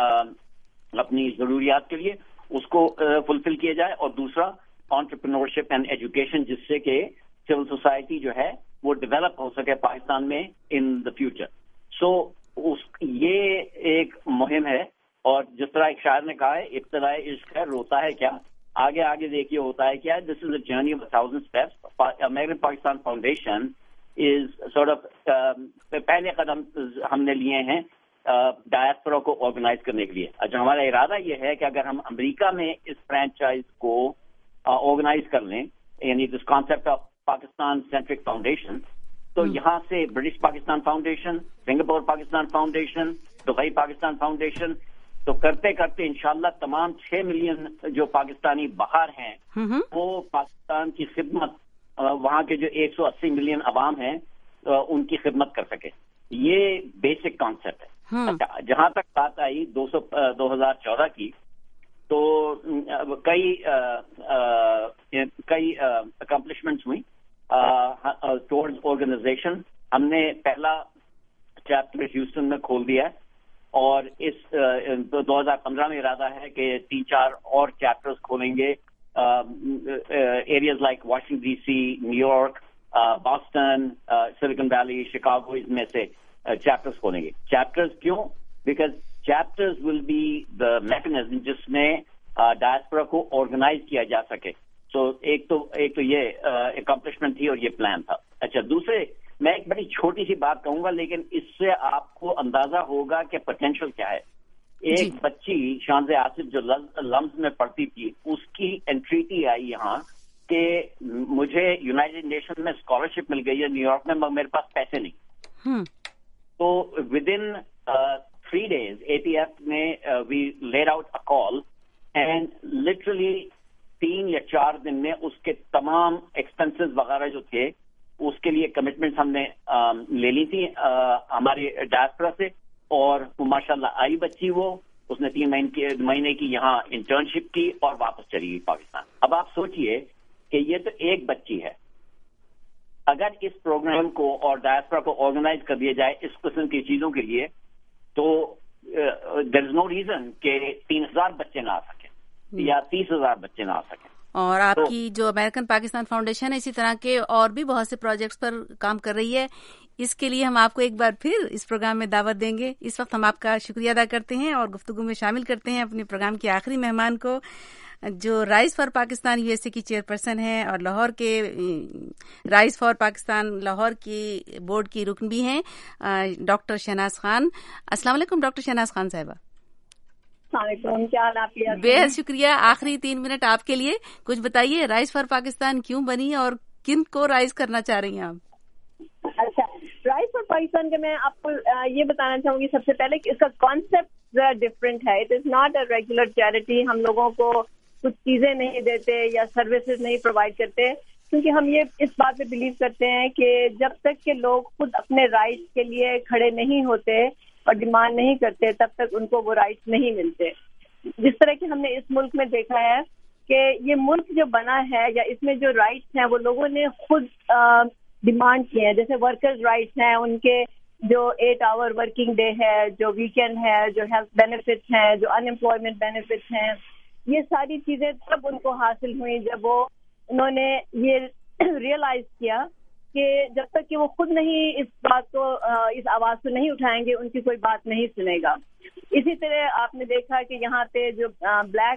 اپنی ضروریات کے لیے، اس کو فلفل کیا جائے. اور دوسرا انٹرپرینورشپ اینڈ ایجوکیشن، جس سے کہ سول سوسائٹی جو ہے وہ ڈیولپ ہو سکے پاکستان میں ان دا فیوچر. سو یہ ایک مہم ہے. اور جس طرح ایک شاعر نے کہا ہے، ابتدائے عشق ہے روتا ہے کیا، آگے آگے دیکھیے ہوتا ہے کیا. دس از a journey of 1000 steps. American Pakistan foundation is sort of پہلے قدم ہم نے لیے ہیں ڈائسپورا کو آرگنائز کرنے کے لیے. اچھا، ہمارا ارادہ یہ ہے کہ اگر ہم امریکہ میں اس فرینچائز کو آرگنائز کر لیں، یعنی this concept of Pakistan centric foundation, تو یہاں سے British Pakistan foundation, Singapore Pakistan foundation, Dubai Pakistan foundation, تو کرتے کرتے انشاءاللہ تمام 6 ملین جو پاکستانی باہر ہیں وہ پاکستان کی خدمت، وہاں کے جو 180 ملین عوام ہیں ان کی خدمت کر سکے. یہ بیسک کانسیپٹ ہے. جہاں تک بات آئی 2014 کی، تو کئی اکمپلشمنٹس ہوئی ٹورڈز آرگنائزیشن. ہم نے پہلا چیپٹر ہیوسٹن میں کھول دیا ہے، اور اس 2015 میں ارادہ ہے کہ 3-4 اور چیپٹرز کھولیں گے areas like Washington DC, New York, Boston, Silicon Valley, Chicago, इसमें से chapters खोलेंगे. Chapters क्यों? Because chapters will be the mechanism जिसमें diaspora को organize किया जा सके. So एक तो ये accomplishment थी और ये plan था. अच्छा, दूसरे मैं एक बड़ी छोटी सी बात कहूंगा, लेकिन इससे आपको अंदाजा होगा कि पोटेंशियल क्या है. एक बच्ची शानज़े आसिफ जो लम्स में पढ़ती थी, उसकी एंट्रीटी आई यहाँ कि मुझे यूनाइटेड नेशन में स्कॉलरशिप मिल गई है न्यूयॉर्क में, मगर मेरे पास पैसे नहीं. तो विद इन 3 days ATF ने we laid out a call and literally 3 या 4 दिन में उसके तमाम एक्सपेंसेस वगैरह जो थे उसके लिए कमिटमेंट्स हमने ले ली थी हमारे डायस्पोरा से, और माशाल्लाह आई बच्ची वो, उसने 3 महीने की यहाँ इंटर्नशिप की और वापस चली गई पाकिस्तान. अब आप सोचिए कि ये तो एक बच्ची है. अगर इस प्रोग्राम को और डायस्पोरा को ऑर्गेनाइज कर दिया जाए इस किस्म की चीजों के लिए, तो देयर इज नो रीजन कि 3000 बच्चे ना आ सके या 30,000 बच्चे ना आ सके. और आपकी जो अमेरिकन पाकिस्तान फाउंडेशन है इसी तरह के और भी बहुत से प्रोजेक्ट्स पर काम कर रही है. इसके लिए हम आपको एक बार फिर इस प्रोग्राम में दावत देंगे. इस वक्त हम आपका शुक्रिया अदा करते हैं और गुफ्तगू में शामिल करते हैं अपने प्रोग्राम के आखिरी मेहमान को, जो राइज फॉर पाकिस्तान यूएसए की चेयरपर्सन है और लाहौर के राइज फॉर पाकिस्तान लाहौर की बोर्ड की रुकन भी हैं, डॉक्टर शहनाज खान. अस्सलाम वालेकुम डॉक्टर शहनाज खान साहिबा. क्या हाल आपके? बेहद शुक्रिया. आखिरी 3 मिनट आपके लिए. कुछ बताइए, राइज फॉर पाकिस्तान क्यों बनी और किन को राइज करना चाह रही हैं आप? अच्छा, राइज फॉर पाकिस्तान का मैं आपको ये बताना चाहूंगी सबसे पहले कि इसका कॉन्सेप्ट जरा डिफरेंट है. It is not a regular charity. हम लोगों को कुछ चीजें नहीं देते या सर्विसेज नहीं प्रोवाइड करते, क्योंकि हम ये इस बात पे बिलीव करते हैं कि जब तक के लोग खुद अपने राइट्स के लिए खड़े नहीं होते और डिमांड नहीं करते, तब तक उनको वो राइट्स नहीं मिलते. जिस तरह की हमने इस मुल्क में देखा है कि ये मुल्क जो बना है या इसमें जो राइट्स हैं वो लोगों ने खुद डिमांड किए हैं. जैसे वर्कर्स राइट्स हैं, उनके जो 8 आवर वर्किंग डे है, जो वीकेंड है, जो हेल्थ बेनिफिट्स हैं, जो अनएम्प्लॉयमेंट बेनिफिट्स हैं, ये सारी चीजें तब उनको हासिल हुई जब उन्होंने ये रियलाइज किया कि जब तक कि वो खुद नहीं इस बात को इस आवाज को नहीं उठाएंगे, उनकी कोई बात नहीं सुनेगा. इसी तरह आपने देखा कि यहाँ पे जो ब्लैक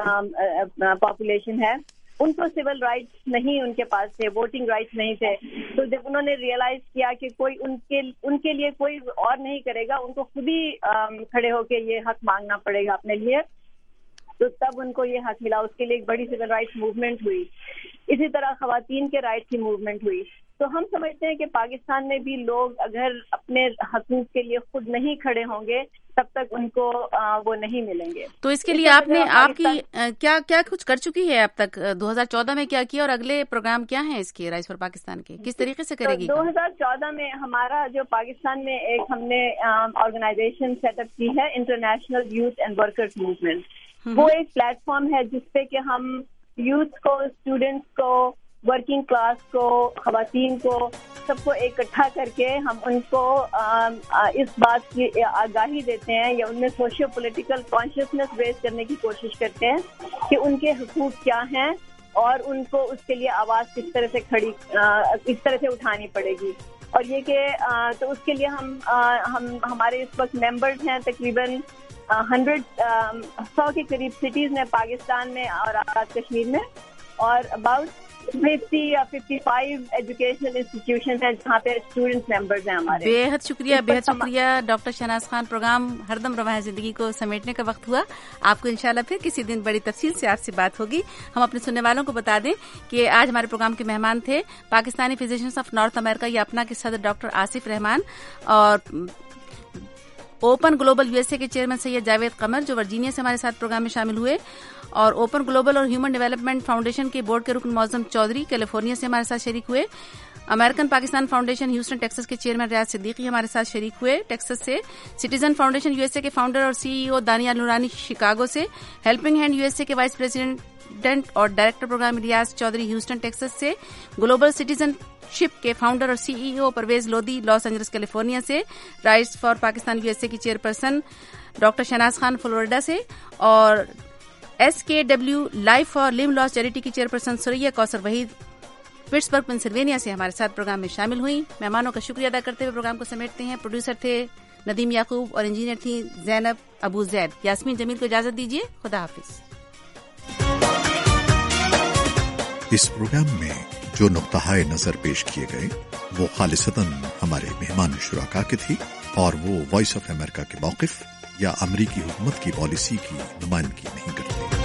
पॉपुलेशन है, उनको सिविल राइट्स नहीं उनके पास थे, वोटिंग राइट्स नहीं थे. तो जब उन्होंने रियलाइज किया कि कोई उनके लिए कोई और नहीं करेगा, उनको खुद ही खड़े होके ये हक मांगना पड़ेगा अपने लिए, तो तब उनको ये हक मिला. उसके लिए एक बड़ी सिविल राइट्स मूवमेंट हुई. इसी तरह खवातीन के राइट्स की मूवमेंट हुई. तो हम समझते हैं कि पाकिस्तान में भी लोग अगर अपने हकूक के लिए खुद नहीं खड़े होंगे, तब तक उनको वो नहीं मिलेंगे. तो इसके लिए आपकी क्या कुछ कर चुकी है अब तक? 2014 में क्या किया और अगले प्रोग्राम क्या है इसके राइज फॉर पाकिस्तान के, किस तरीके से करेगी? 2014 में हमारा जो पाकिस्तान में एक हमने ऑर्गेनाइजेशन सेटअप की है, international youth and workers movement. वो एक प्लेटफॉर्म है जिसपे कि हम यूथ को, स्टूडेंट्स को, वर्किंग क्लास को, खवातीन को, सबको इकट्ठा करके हम उनको इस बात की आगाही देते हैं या उनमें सोशियो पॉलिटिकल कॉन्शियसनेस रेज करने की कोशिश करते हैं कि उनके हुकूक क्या हैं और उनको उसके लिए आवाज किस तरह से उठानी पड़ेगी. और ये कि तो उसके लिए हम हमारे इस वक्त मेंबर्स हैं तकरीबन 100 के करीब सिटीज में पाकिस्तान में और आजाद कश्मीर में, और अबाउट 50 या 55 एजुकेशनल इंस्टीट्यूशन है जहाँ पे स्टूडेंट्स मेंबर्स हैं हमारे. बेहद शुक्रिया डॉक्टर शहनाज खान. प्रोग्राम हरदम रवा है जिंदगी को समेटने का वक्त हुआ. आपको इंशाल्लाह फिर किसी दिन बड़ी तफसील से आपसे बात होगी. हम अपने सुनने वालों को बता दें कि आज हमारे प्रोग्राम के मेहमान थे Pakistani physicians of north America या अपना के सदर डॉक्टर आसिफ रहमान, और ओपन ग्लोबल यूएसए के चेयरमैन सैयद जावेद कमर जो वर्जीनिया से हमारे साथ प्रोग्राम में शामिल हुए, और ओपन ग्लोबल और ह्यूमन डेवलपमेंट फाउंडेशन के बोर्ड के रुकन मौजम चौधरी कैलिफोर्निया से हमारे साथ शरीक हुए. American Pakistan foundation Houston Texas के चेयरमैन रियाज सिद्दीकी हमारे साथ शरीक हुए टेक्सास से. सिटीजन फाउंडेशन यूएसए के फाउंडर और सीईओ दानियाल नूरानी शिकागो से. हेल्पिंग हैंड यूएसए के वाइस प्रेसिडेंट और डायरेक्टर प्रोग्राम रियाज चौधरी ह्यूस्टन टेक्सास से. ग्लोबल सिटीजनशिप के फाउंडर और CEO Parvez Lodhi Los Angeles California से. राइज फॉर पाकिस्तान यूएसए की chairperson doctor Shehnaaz Khan Florida से, और SKW life for live loss charity की chairperson Suraiya Kausar Waheed Pittsburgh Pennsylvania से हमारे साथ प्रोग्राम में शामिल हुई। मेहमानों का शुक्रिया अदा करते हुए प्रोग्राम को समेटते हैं। प्रोड्यूसर थे नदीम याकूब और इंजीनियर थी जैनब अबू जैद। यास्मीन जमील को इजाजत दीजिए। खुदा हाफिज। इस प्रोग्राम में जो नुक्ताए नजर पेश किए गए वो खालिसतन हमारे मेहमान शुराका के थी और वो वॉइस ऑफ अमेरिका के मौक़िफ़ या अमरीकी हुकूमत की पॉलिसी की नुमाइंदगी नहीं करते।